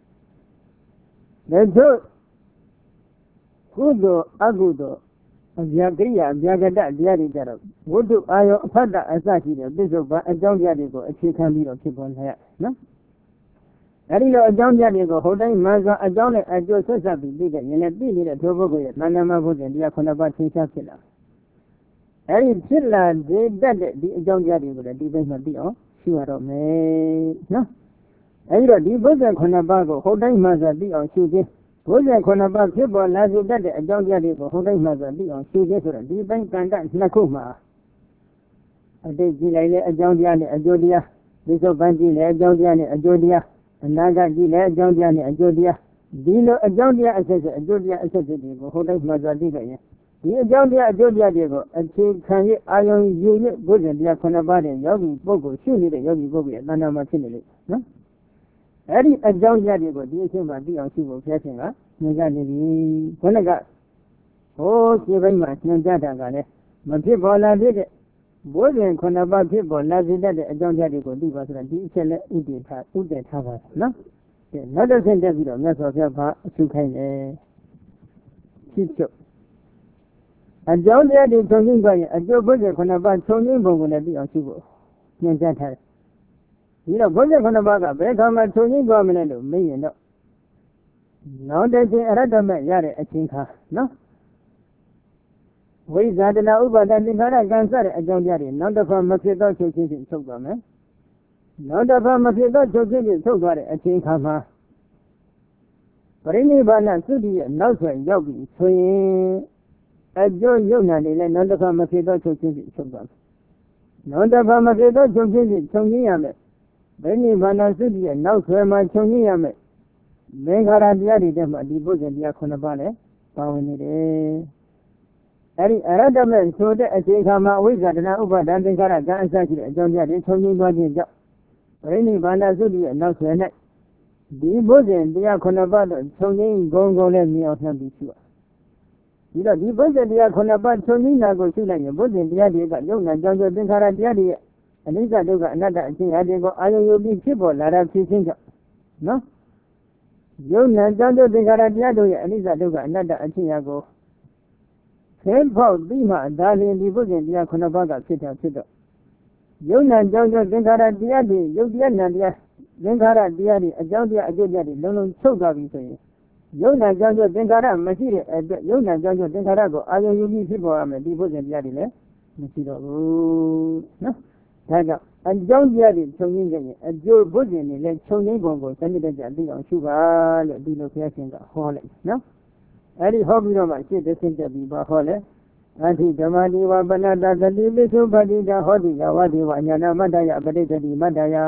။ဒါဆိုကုသိုလ်အကုသိုလ်အဗျာကရိယာအဗျာကတတရားတွေကြတော့ဝတ္ထုအာယောအဖတ်တအစရှိတဲ့ပြစ္ဆုတ်ပန်အကြောင်းတရားတွေကိုအခြေခံပြီးတော့ဖြစ်ပေါ်လာရတယ်နော်။အဲဒီလိုအကြောင်းတရားတွေကိုဟိုတိုင်းမှန်စွာအကြောင်းနဲ့အကျိုးဆက်ဆက်ပြီးသိတဲ့ရင်လည်းသိနေတဲ့ထိုပုဂ္ဂိုလ်ရဲ့တဏ္ဍာမဘုဇင်တရားခုနှစ်ပါးသင်္ချာဖြစ်လာအဲဒီဖြစ်လာတဲ့တတ်တဲ့ဒီအကြောင်းတရားတွေကိုလည်းဒီဘက်မှာသိအောင်ရှုရတော့မယ်နော်။အဲဒီတော့ဒီဘုဇင်ခုနှစ်ပါးကိုဟိုတိုင်းမှန်စွာသိအောင်ရှုခြင်းဘုဇင်ခုနှစ်ပါးဖြစ်ပေါ်လာစေတတ်တဲ့အကြောင်းတရားတွေကိုဟိုတိုင်းမှန်စွာသိအောင်ရှုခြင်းဆိုတော့ဒီပိုင်းကံတနှစ်ခုမှာအတိတ်ကြည့်လိုက်လေအကြောင်းတရားနဲ့အကျိုးတရားဒီစုပ်ပန်းကြည့်လေအကြောင်းတရားနဲ့အကျိုးတရားအနာဂတ်ကြည့်လေအကြောင်းတရားနဲ့အကျိုးတရားဒီလိုအကြောင်းတရားအဆက်ဆက်အကျိုးတရားအဆက်ဆက်တွေကိုဟိုတိုင်းမှန်စွာသိခဲ့ရင်ဒီအကြောင်းတရားအကျိုးတရားတွေကိုအခြေခံရအာယုံယူရဘုဇင်တရားခုနှစ်ပါးတဲ့ယောဂီပုဂ္ဂိုလ်ရှုနေတဲ့ယောဂီပုဂ္ဂိုလ်ရဲ့တဏ္ဍာမှာဖြစ်နေလေနော်အဲ့ဒီအကြောင်းတရားတွေကိုဒီအချိန်မှာသိအောင်ရှုဖို့ဖျက်ခြင်းကညွှန်ကြားနေပြီခொနကဟိုးခြေပိုင်းမှာညွှန်ကြားတာကလည်းမဖြစ်ပေါ်လာဖြစ်တဲ့ဘုဇင်ခုနှစ်ပါးဖြစ်ပေါ်လာစေတတ်တဲ့အကြောင်းတရားတွေကိုသိပါဆိုတာဒီအချက်နဲ့ဥတည်ထားဥတည်ထားပါနော်ကဲနောက်တစ်ဆင့်တက်ပြီးတော့မြတ်စွာဘုရားဘာအရှုခိုင်းလဲဖြစ်ချုပ်အကြောင်းတရားတွေချုပ်ငင်းကြရင်အကျိုးဘုဇင်ခုနှစ်ပါးချုပ်ငင်းပုံကိုလည်းသိအောင်ရှုဖို့ညွှန်ကြားထားတယ်ဒီတော့ဘုဇင်ခုနှစ်ပါးကဘယ်ခါမှချုပ်ငင်းသွားမလဲလို့မေးရင်တော့နောက်တစ်ချိန်အရတ္တမဲ့ရတဲ့အချိန်ခါနော်ဝိဇာတနာဥပါဒသင်္ခါရကံစတဲ့အကြောင်းတရားတွေနောက်တစ်ခါမဖြစ်သောချုပ်ချင်းချင်းချုပ်သွားမယ်နောက်တစ်ခါမဖြစ်သောချုပ်ချင်းချင်းချုပ်သွားတဲ့အချိန်ခါမှာပရိနိဗ္ဗာန်သုတိရဲ့နောက်ဆွဲရောက်ပြီဆိုရင်အကျိုးယုံနာနေလဲနောက်တစ်ခါမဖြစ်သောချုပ်ချင်းချင်းချုပ်သွားမယ်နောက်တစ်ခါမဖြစ်သောချုပ်ချင်းချင်းချုပ်ရင်းရမယ်ပရိနိဗ္ဗာန်သုတိရဲ့နောက်ဆွဲမှာချုပ်ရင်းရမယ်သင်္ခါရတရားတွေထဲမှာဒီပုဇ္ဇင်တရားခုနှစ်ပါးလည်းပါဝင်နေတယ်။အဲဒီအရတ္တမဲ့ဆိုတဲ့အချိန်ခါမှာအဝိဇ္ဇာတနာဥပါဒံသင်္ခါရကံအစရှိတဲ့အကြောင်းတရားတွေချုပ်ငြိမ်းသွားခြင်းကြောင့်ပရိနိဗ္ဗာန်သုတိရဲ့နောက်ဆွဲ၌ဒီပုဇ္ဇင်တရားခုနှစ်ပါးတော့ချုပ်ငြိမ်းဂုံဂုံနဲ့မြင်အောင်နှံပြီးရှိပါဒီတော့ဒီပုဇ္ဇင်တရားခုနှစ်ပါးချုပ်ငြိမ်းတာကိုရှုလိုက်ရင်ပုဇ္ဇင်တရားတွေကယုံနာကြောင့်သင်္ခါရတရားတွေရဲ့အနိစ္စဒုက္ခအနတ္တအချင်းအတင်းကိုအာယုံယူပြီးဖြစ်ပေါ်လာတာဖြစ်ခြင်းကြောင့်နော်ယုံနာကြောင့်သင်္ခါရတရားတို့ရဲ့အနိစ္စဒုက္ခအနတ္တအချင်းရာကိုခဲဖောက်ပြီးမှဒါလျင်ဒီပုဇ္ဇင်တရားခုနှစ်ပါးကဖြစ်တာဖြစ်တော့ယုံနာကြောင့်သင်္ခါရတရားတွေယုတ်တရားနာတရားသင်္ခါရတရားတွေအကြောင်းတရားအကျိုးတရားတွေလုံးလုံးချုပ်သွားပြီဆိုရင်ယုံနာကြောင့်သင်္ခါရမရှိတဲ့အတွက်ယုံနာကြောင့်သင်္ခါရကိုအာယုံယူပြီးဖြစ်ပေါ်ရမယ်ဒီပုဇ္ဇင်တရားတွေလည်းမရှိတော့ဘူးနော်ဒါကြောင့်အကြောင်းတရားတွေခြုံငင်းကြရင်အကျိုးဘုဇ္ဇင်တွေလည်းခြုံငင်းပုံကိုစနစ်တကျသိအောင်ရှုပါလို့ဒီလိုဘုရားရှင်ကဟောလိုက်နော်အဲ့ဒီဟောပြီးတော့မှရှင်းတဲ့ဆင်းတက်ပြီးပါဟောလဲအဋ္ဌိဓမ္မတိဝပနတသတိပိစုပတိတာဟောတိယဝတိဝညာနာမတ္တယပဋိတ္တိမတ္တယ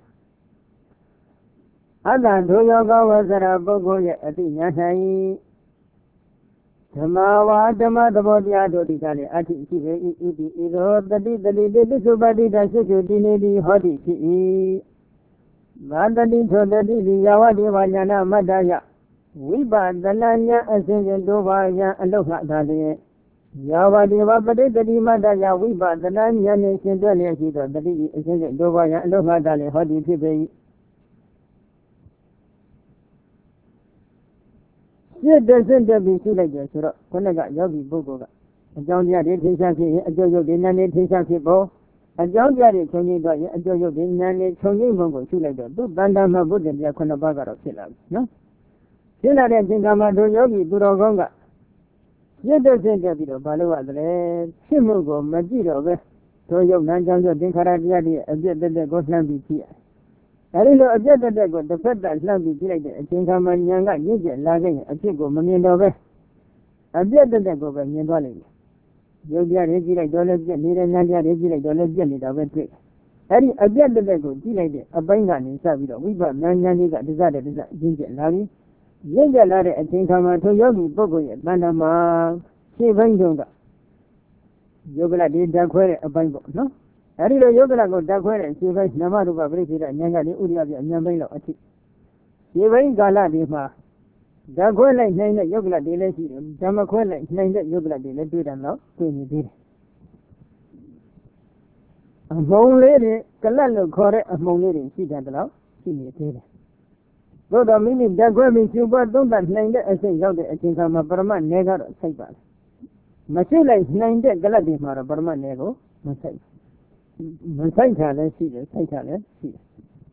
အတ္တဒုယောဂဝဆရာပုဂ္ဂိုလ်ရဲ့အတိညာ၌ဓမ္မဝါဓမ္မသဘောတရားတို့ဒီကလည်းအဋ္ဌိရှိပေ၏ဣတိဣရောတတိတတိတိပိစုပတိတာရှိစုတိနေတိဟောတိဖြစ်၏မာတတိသောတတိဒီယဝတိဝညာနာမတ္တယဝိပဿနာဉာဏ်အစဉ်စဉ်တို့ပါယံအလုခသာလျင်ယာဝတိဝပဋိတ္တိမတ္တယဝိပဿနာဉာဏ်နှင့်ရှင်တွဲလျက်ရှိသောတတိအစဉ်စဉ်တို့ပါယံအလုခသာလျင်ဟောတိဖြစ်ပေ၏စိတ်တစိတ်တပြီးရှုလိုက်တယ်ဆိုတော့ခုနကယောဂီပုဂ္ဂိုလ်ကအကြောင်းတရားတွေထင်ရှားဖြစ်ရင်အကျိုးရုပ်တွေနာနေထင်ရှားဖြစ်ဖို့အကြောင်းတရားတွေခြုံငိမ့်တော့ရင်အကျိုးရုပ်တွေနာနေခြုံငိမ့်ပုံကိုရှုလိုက်တော့သူတန်တမှာဘုဒ္ဓတရားခုနှစ်ပါးကတော့ဖြစ်လာပြီနော်ဖြစ်လာတဲ့အချိန်ကမှတို့ယောဂီသူတော်ကောင်းကရစ်တဲ့ဆင့်တက်ပြီးတော့ဘာလို့ရသလဲဖြစ်မှုကိုမကြည့်တော့ပဲတို့ယုတ်နံကြောင့်သင်္ခါရတရားတွေအပြည့်တက်တက်ကိုလှမ်းပြီးကြည့်ရအဲဒီလိုအပြည့်တက်တက်ကိုတစ်ဖက်တက်လှမ်းပြီးကြည့်လိုက်တဲ့အချိန်ကမှဉာဏ်ကရင့်ကျက်လာခဲ့ရင်အဖြစ်ကိုမမြင်တော့ပဲအပြတ်တက်တက်ကိုပဲမြင်သွားလိမ့်မယ်ရုပ်ပြရကြည့်လိုက်တော့လည်းပြက်နေတဲ့ဉာဏ်ပြရကြည့်လိုက်တော့လည်းပြက်နေတာပဲတွေ့အဲ့ဒီအပြတ်တက်တက်ကိုကြည့်လိုက်တဲ့အပိုင်းကနေစပြီးတော့ဝိပဿနာဉာဏ်ကြီးကတစတဲ့တစရင်းကျက်လာပြီးရင့်ကျက်လာတဲ့အချိန်ခါမှာထိုယောဂီပုဂ္ဂိုလ်ရဲ့တဏ္ဍာမှာရှေ့ပိုင်းတုန်းကယောဂလဒီဓာတ်ခွဲတဲ့အပိုင်းပေါ့နော်အဲ့ဒီလိုယောဂလကိုဓာတ်ခွဲတဲ့ရှေ့ပိုင်းနမရူပပရိစ္ဆေဒဉာဏ်ကလေးဥရိယပြဉာဏ်ပိုင်းလောက်အထိရှေ့ပိုင်းကာလဒီမှာဓာတ်ခွဲလိုက်နိုင်တဲ့ယောဂလတွေလည်းရှိတယ်ဓမ္မခွဲလိုက်နိုင်တဲ့ယောဂလတွေလည်းတွေ့တယ်လို့တွေ့နေသေးတယ်အမုံလေးတွေကလတ်လို့ခေါ်တဲ့အမုံလေးတွေရှိတယ်တော့ရှိနေသေးတယ်သို့တော်မိမိဓာတ်ခွဲပြီးရှင်ပွားသုံးသပ်နိုင်တဲ့အစိတ်ရောက်တဲ့အချိန်ခါမှာပရမတ်နယ်ကတော့စိုက်ပါလေမရှိလိုက်နိုင်တဲ့ကလတ်တွေမှာတော့ပရမတ်နယ်ကိုမစိုက်မစိုက်တာလည်းရှိတယ်စိုက်တာလည်းရှိတယ်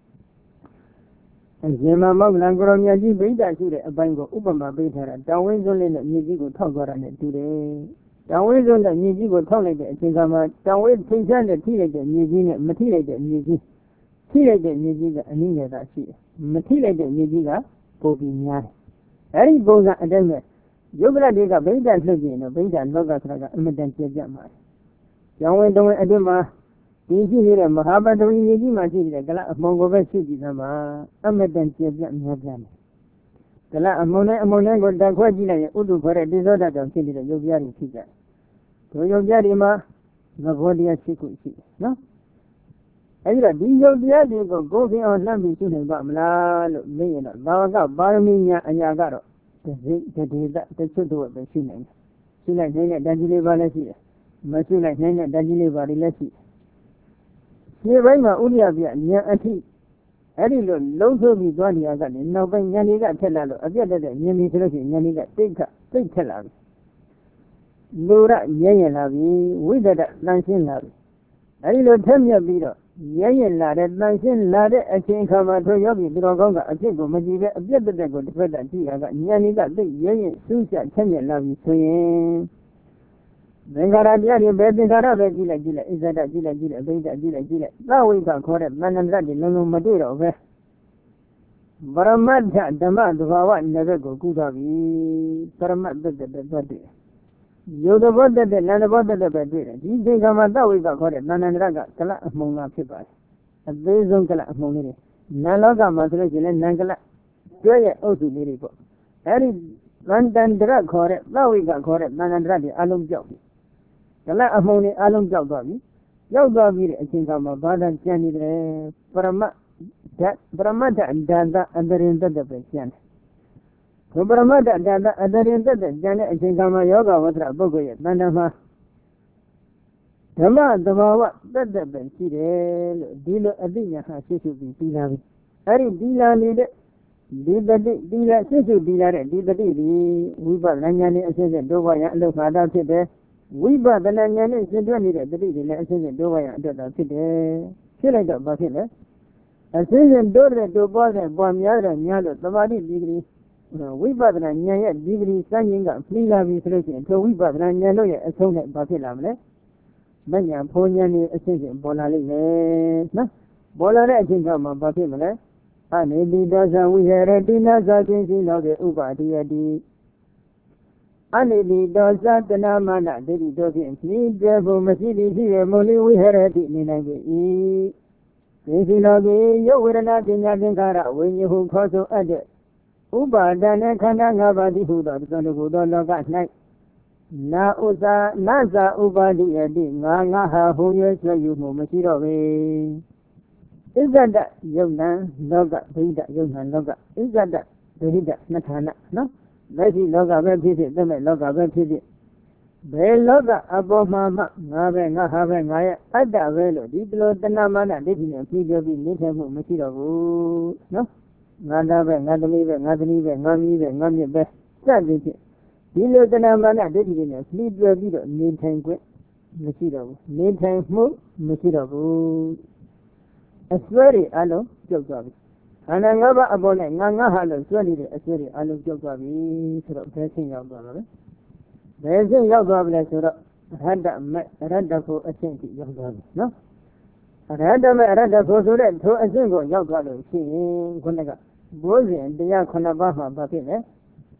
အရှင်မမောက္ကလံကိုရောမြတ်ကြီးဗိဒ္ဓရှိတဲ့အပိုင်းကိုဥပမာပေးထားတာတောင်ဝင်းစွန်းလေးနဲ့မြေကြီးကိုထောက်သွားတာနဲ့တူတယ်တောင်ဝင်းစွန်းနဲ့မြေကြီးကိုထောက်လိုက်တဲ့အချိန်ခါမှာတောင်ဝင်းထိပ်ဆန်းနဲ့ထိလိုက်တဲ့မြေကြီးနဲ့မထိလိုက်တဲ့မြေကြီးထိလိုက်တဲ့မြေကြီးကအနည်းငယ်သာရှိတယ်မထိလိုက်တဲ့မြေကြီးကပိုပြီးများတယ်အဲဒီပုံစံအတိုင်းပဲယုတ်ကလတွေကဗိဒ္ဓလှုပ်ကြည့်ရင်တော့ဗိဒ္ဓလောကဆိုတာကအမတန်ကျပြတ်မှာတယ်တောင်ဝင်းတောင်ဝင်းအတွင်းမှာဒီရှိနေတဲ့မဟာပတ္တဝီမြေကြီးမှာရှိတဲ့ကလအမုံကိုပဲရှိကြည့်သမှာအမတန်ကျပြတ်များပြားတယ်ကလအမုံနဲ့အမုံနဲ့ကိုတန်ခွဲကြည့်လိုက်ရင်ဥဒ္ဓခေါ်တဲ့တိသောတကြောင့်ဖြစ်နေတဲ့ယုတ်ပြားတွေဖြစ်ကြတယ်ဒီယုတ်ပြားတွေမှာသဘောတရားရှိခုရှိတယ်နော်အဲဒီတော့ဒီယုတ်ပြားတွေကိုကိုယ်ခင်အောင်လှမ်းပြီးရှုနိုင်ပါမလားလို့မေးရင်တော့ဘာဝကပါရမီညာအရာကတော့တစိတဒေသတချွတ်တော့ပဲရှိနိုင်တယ်ရှုလိုက်နိုင်တဲ့တန်ကြီးလေးပါလည်းရှိတယ်မရှုလိုက်နိုင်တဲ့တန်ကြီးလေးပါလည်းရှိတယ်ဒီဘက်မှာဥရိယပြဉာဏ်အထိအဲ့ဒီလိုလုံးထုတ်ပြီးသွားနေရကနေနောက်ပိုင်းဉာဏ်တွေကထက်လာလို့အပြတ်တက်တဲ့ဉာဏ်ကြီးဆိုလို့ရှိရင်ဉာဏ်တွေကတိတ်ခတိတ်ထက်လာပြီလူရဉာဏ်ရင်လာပြီဝိဒဒတန်ရှင်းလာပြီအဲ့ဒီလိုထက်မြက်ပြီးတော့ဉာဏ်ရင်လာတဲ့တန်ရှင်းလာတဲ့အချိန်ခါမှာတို့ယောဂီသူတော်ကောင်းကအဖြစ်ကိုမကြည့်ပဲအပြတ်တက်တဲ့ကိုတစ်ဖက်တည်းကြည့်ရကဉာဏ်တွေကတိတ်ဉာဏ်ရင်စူးချထက်မြက်လာပြီဆိုရင်သင်္ခါရတရားတွေပဲသင်္ခါရပဲကြည့်လိုက်ကြည့်လိုက်ဣဇဒကြည့်လိုက်ကြည့်လိုက်အဘိဓကြည့်လိုက်ကြည့်လိုက်သဝိကခေါ်တဲ့မန္တန္တတွေလုံးလုံးမတွေ့တော့ပဲပရမတ္ထဓမ္မသဘာဝနယ်ဘက်ကိုကူးသွားပြီပရမတ္တတက်တက်သွားတွေ့ယုတ်တဘောတက်တက်လန္တဘောတက်တက်ပဲတွေ့တယ်ဒီသင်္ခါရသဝိကခေါ်တဲ့မန္တန္တကကလအမှုံလာဖြစ်ပါတယ်အသေးဆုံးကလအမှုံလေးတွေနံလောကမှာဆိုလို့ရှိရင်လည်းနံကလကျွဲရဲ့အုပ်စုလေးတွေပေါ့အဲဒီမန္တန္တရခေါ်တဲ့သဝိကခေါ်တဲ့မန္တန္တရတွေအလုံးပြောက်ပြီကလအမှုံတွေအလုံးကြောက်သွားပြီရောက်သွားပြီးတဲ့အချိန်ကမှဘာသာကျန်နေတယ်ပရမတ်ဓာတ်ပရမတ်ဓာတ်အန္တရင်တတ်တဲ့ပဲကျန်တယ်ဘုပရမတ်ဓာတ်အန္တရင်တတ်တဲ့ကျန်တဲ့အချိန်ကမှယောဂဝတ္ထပုဂ္ဂိုလ်ရဲ့တဏ္ဍာမှာဓမ္မသဘာဝတတ်တဲ့ပဲရှိတယ်လို့ဒီလိုအသိဉာဏ်ဟာရှိရှိပြီးပြီးလာပြီအဲ့ဒီပြီးလာနေတဲ့ဒီတတိပြီးလာရှိရှိပြီးလာတဲ့ဒီတတိဒီဝိပဿနာဉာဏ်နဲ့အစစ်စစ်ဒုက္ခရအလုခါတာဖြစ်တယ်ဝိပဿနာဉာဏ်နဲ့ရှင်းပြနေတဲ့တတိတွေလည်းအစစ်စစ်တိုးပါရအတွက်သာဖြစ်တယ်ဖြစ်လိုက်တော့ဘာဖြစ်လဲအစစ်စစ်တိုးတဲ့တိုးပွားတဲ့ပွားများတဲ့များလို့သမာဓိဒီဂရီဝိပဿနာဉာဏ်ရဲ့ဒီဂရီစံချိန်ကပြီးလာပြီဆိုလို့ရှိရင်ထိုဝိပဿနာဉာဏ်တို့ရဲ့အဆုံးနဲ့ဘာဖြစ်လာမလဲမဉာဏ်ဖိုးဉာဏ်နဲ့အစစ်စစ်ပေါ်လာလိမ့်မယ်နော်ပေါ်လာတဲ့အချိန်ကမှဘာဖြစ်မလဲအနေတိဒောဇဝိဟရတိနာဇာခြင်းရှိတော့တဲ့ဥပါတိယတိအနေတိဒောဇတနာမနဒိဋ္ဌိတို့ဖြင့်ဖြည်းပြဖို့မရှိသည်ရှိရမုန်လိဝိဟရတိနေနိုင်ပေ၏ဒီစီလောကေယုတ်ဝေဒနာပညာသင်္ခါရဝိညာဉ်ဟုခေါ်ဆိုအပ်တဲ့ဥပါဒณะခန္ဓာ၅ပါးသည်ဟုသောသံတကုသောလောက၌နာဥစ္စာနာဇာဥပါတိယတိငါငါဟာဟူ၍ဆွေယူမှုမရှိတော့ပေဣဇဒယုတ်နံလောကဗိဒယုတ်နံလောကဣဇဒဗိဒနှစ်ဌာနနော်လက်ရှိလောကပဲဖြစ်ဖြစ်သက်မဲ့လောကပဲဖြစ်ဖြစ်ဘယ်လောကအပေါ်မှာမှငါပဲငါဟာပဲငါရဲ့အတ္တပဲလို့ဒီလိုတဏမာနဒိဋ္ဌိနဲ့ပြီးပြောပြီးနေထိုင်မှုမရှိတော့ဘူးနော်ငါသားပဲငါသမီးပဲငါသမီးပဲငါမီးပဲငါမြစ်ပဲစသည်ဖြင့်ဒီလိုတဏမာနဒိဋ္ဌိတွေနဲ့ပြီးပြောပြီးတော့နေထိုင်ခွင့်မရှိတော့ဘူးနေထိုင်မှုမရှိတော့ဘူးအစွဲတွေအလုံးပြုတ်သွားပြီခန္ဓာ၅ပါးအပေါ်နဲ့ငါငါဟာလို့စွဲနေတဲ့အစွဲတွေအလုံးပြုတ်သွားပြီဆိုတော့ဘယ်ဆင့်ရောက်သွားပါလဲဘယ်ဆင့်ရောက်သွားပြီလဲဆိုတော့ရတ္တမဲ့ရတ္တဖို့အဆင့်ကြီးရောက်သွားပြီနော်ရတ္တမဲ့ရတ္တဖို့ဆိုတဲ့ထိုအဆင့်ကိုရောက်သွားလို့ရှိရင်ခုနကဘိုးစဉ်တရားခုနှစ်ပါးမှာဘာဖြစ်လဲ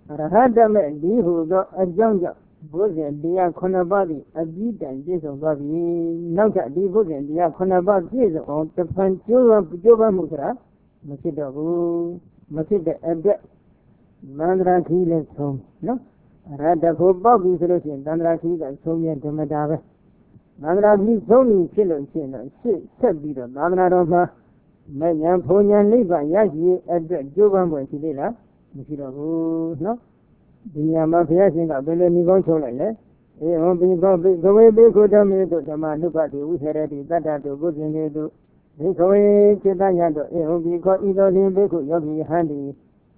Rahadame Dihugo, a jungle, Bosin, dear Conabadi, a beat and Jesus Babi, Naka Dibusin, dear Conabad Jesus, on the Panjova Jova Mutra, Masidabu, Masida Abet, Mandra Kilas home, no? Rada for Bobby solution, Dandra Kid and Soviet Tomadava. Mandra Kid Sony Children, shit, said Bida, Mandra Roma, Mayan Ponyan Liba, Yashi, at the Jovan Boy, Masidabu, no? The Mafia thing I believe me going to let. It won't be the way they go down to the man who got the we had it better to go in there to take away to the yard. It won't be got either in Beko Yogi handy.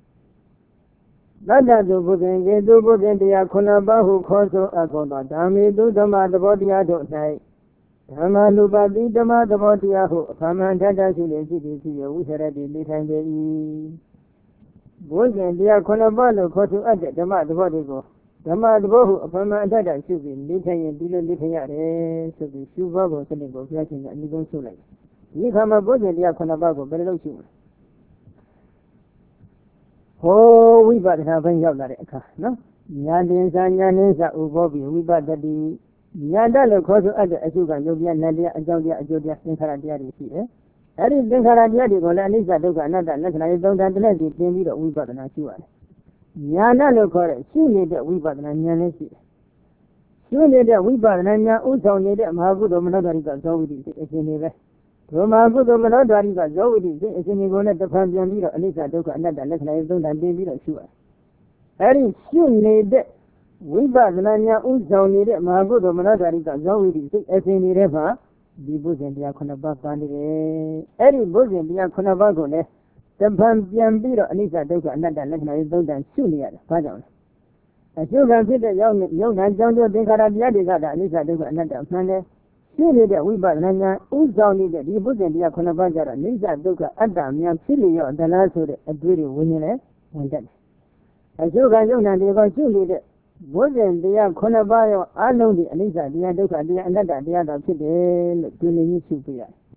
Nada to put in the do put in the Akonaba who calls a Akona. Dami do the mother body I don't say. Tama Luba be the mother body Aho. Come and tell us in the city to you. We had it in the time they Boys and dear Conabalo caught to add the mother body go. The mother bohu upon my dada should be little and little little yard, so the shoe bubble selling go flashing and you go so late. You come a boy and dear Conabago, but no shoe. Oh, we but have a job like a no? Yadins and Yanis are Ubobi, we but the Yadalo caught to add a sugar, Yogia, Nadia, and Jodia, Jodia, and Caradiadi here. That is the Caradiadi, or Anisa, another, and I don't have to let it be we but an actual. Yana look for it, she need that we but an Yanesi. She need that we but an Anya, also need a Magu of Manodarica, so it is in the Romago of Manodarica, so it is in the one at the Pandian leader, Anisa, Doka, another, and I don't have to be sure. That is, she need that we but an Anya, also need a Magu of Manodarica, so it is as in the river. The bosom and the Akonabak, Eddie bosom, the Akonabago, the Pampian Biro, Anisa Doka, another, and I don't have Sunia, pardon. As you can see the young, young and young, they got a Yadiga, Anisa Doka, another, Sunday. She did that we but Nanya, who's only the bosom and the Akonabaga, Anisa Doka, Adam, young Silio, the last of the pretty winning, and that. As you can young and they got Sunia. Bozen dia Konabayo, I know the Anisa, the Adoka, the another, the other, the Guinea Supia.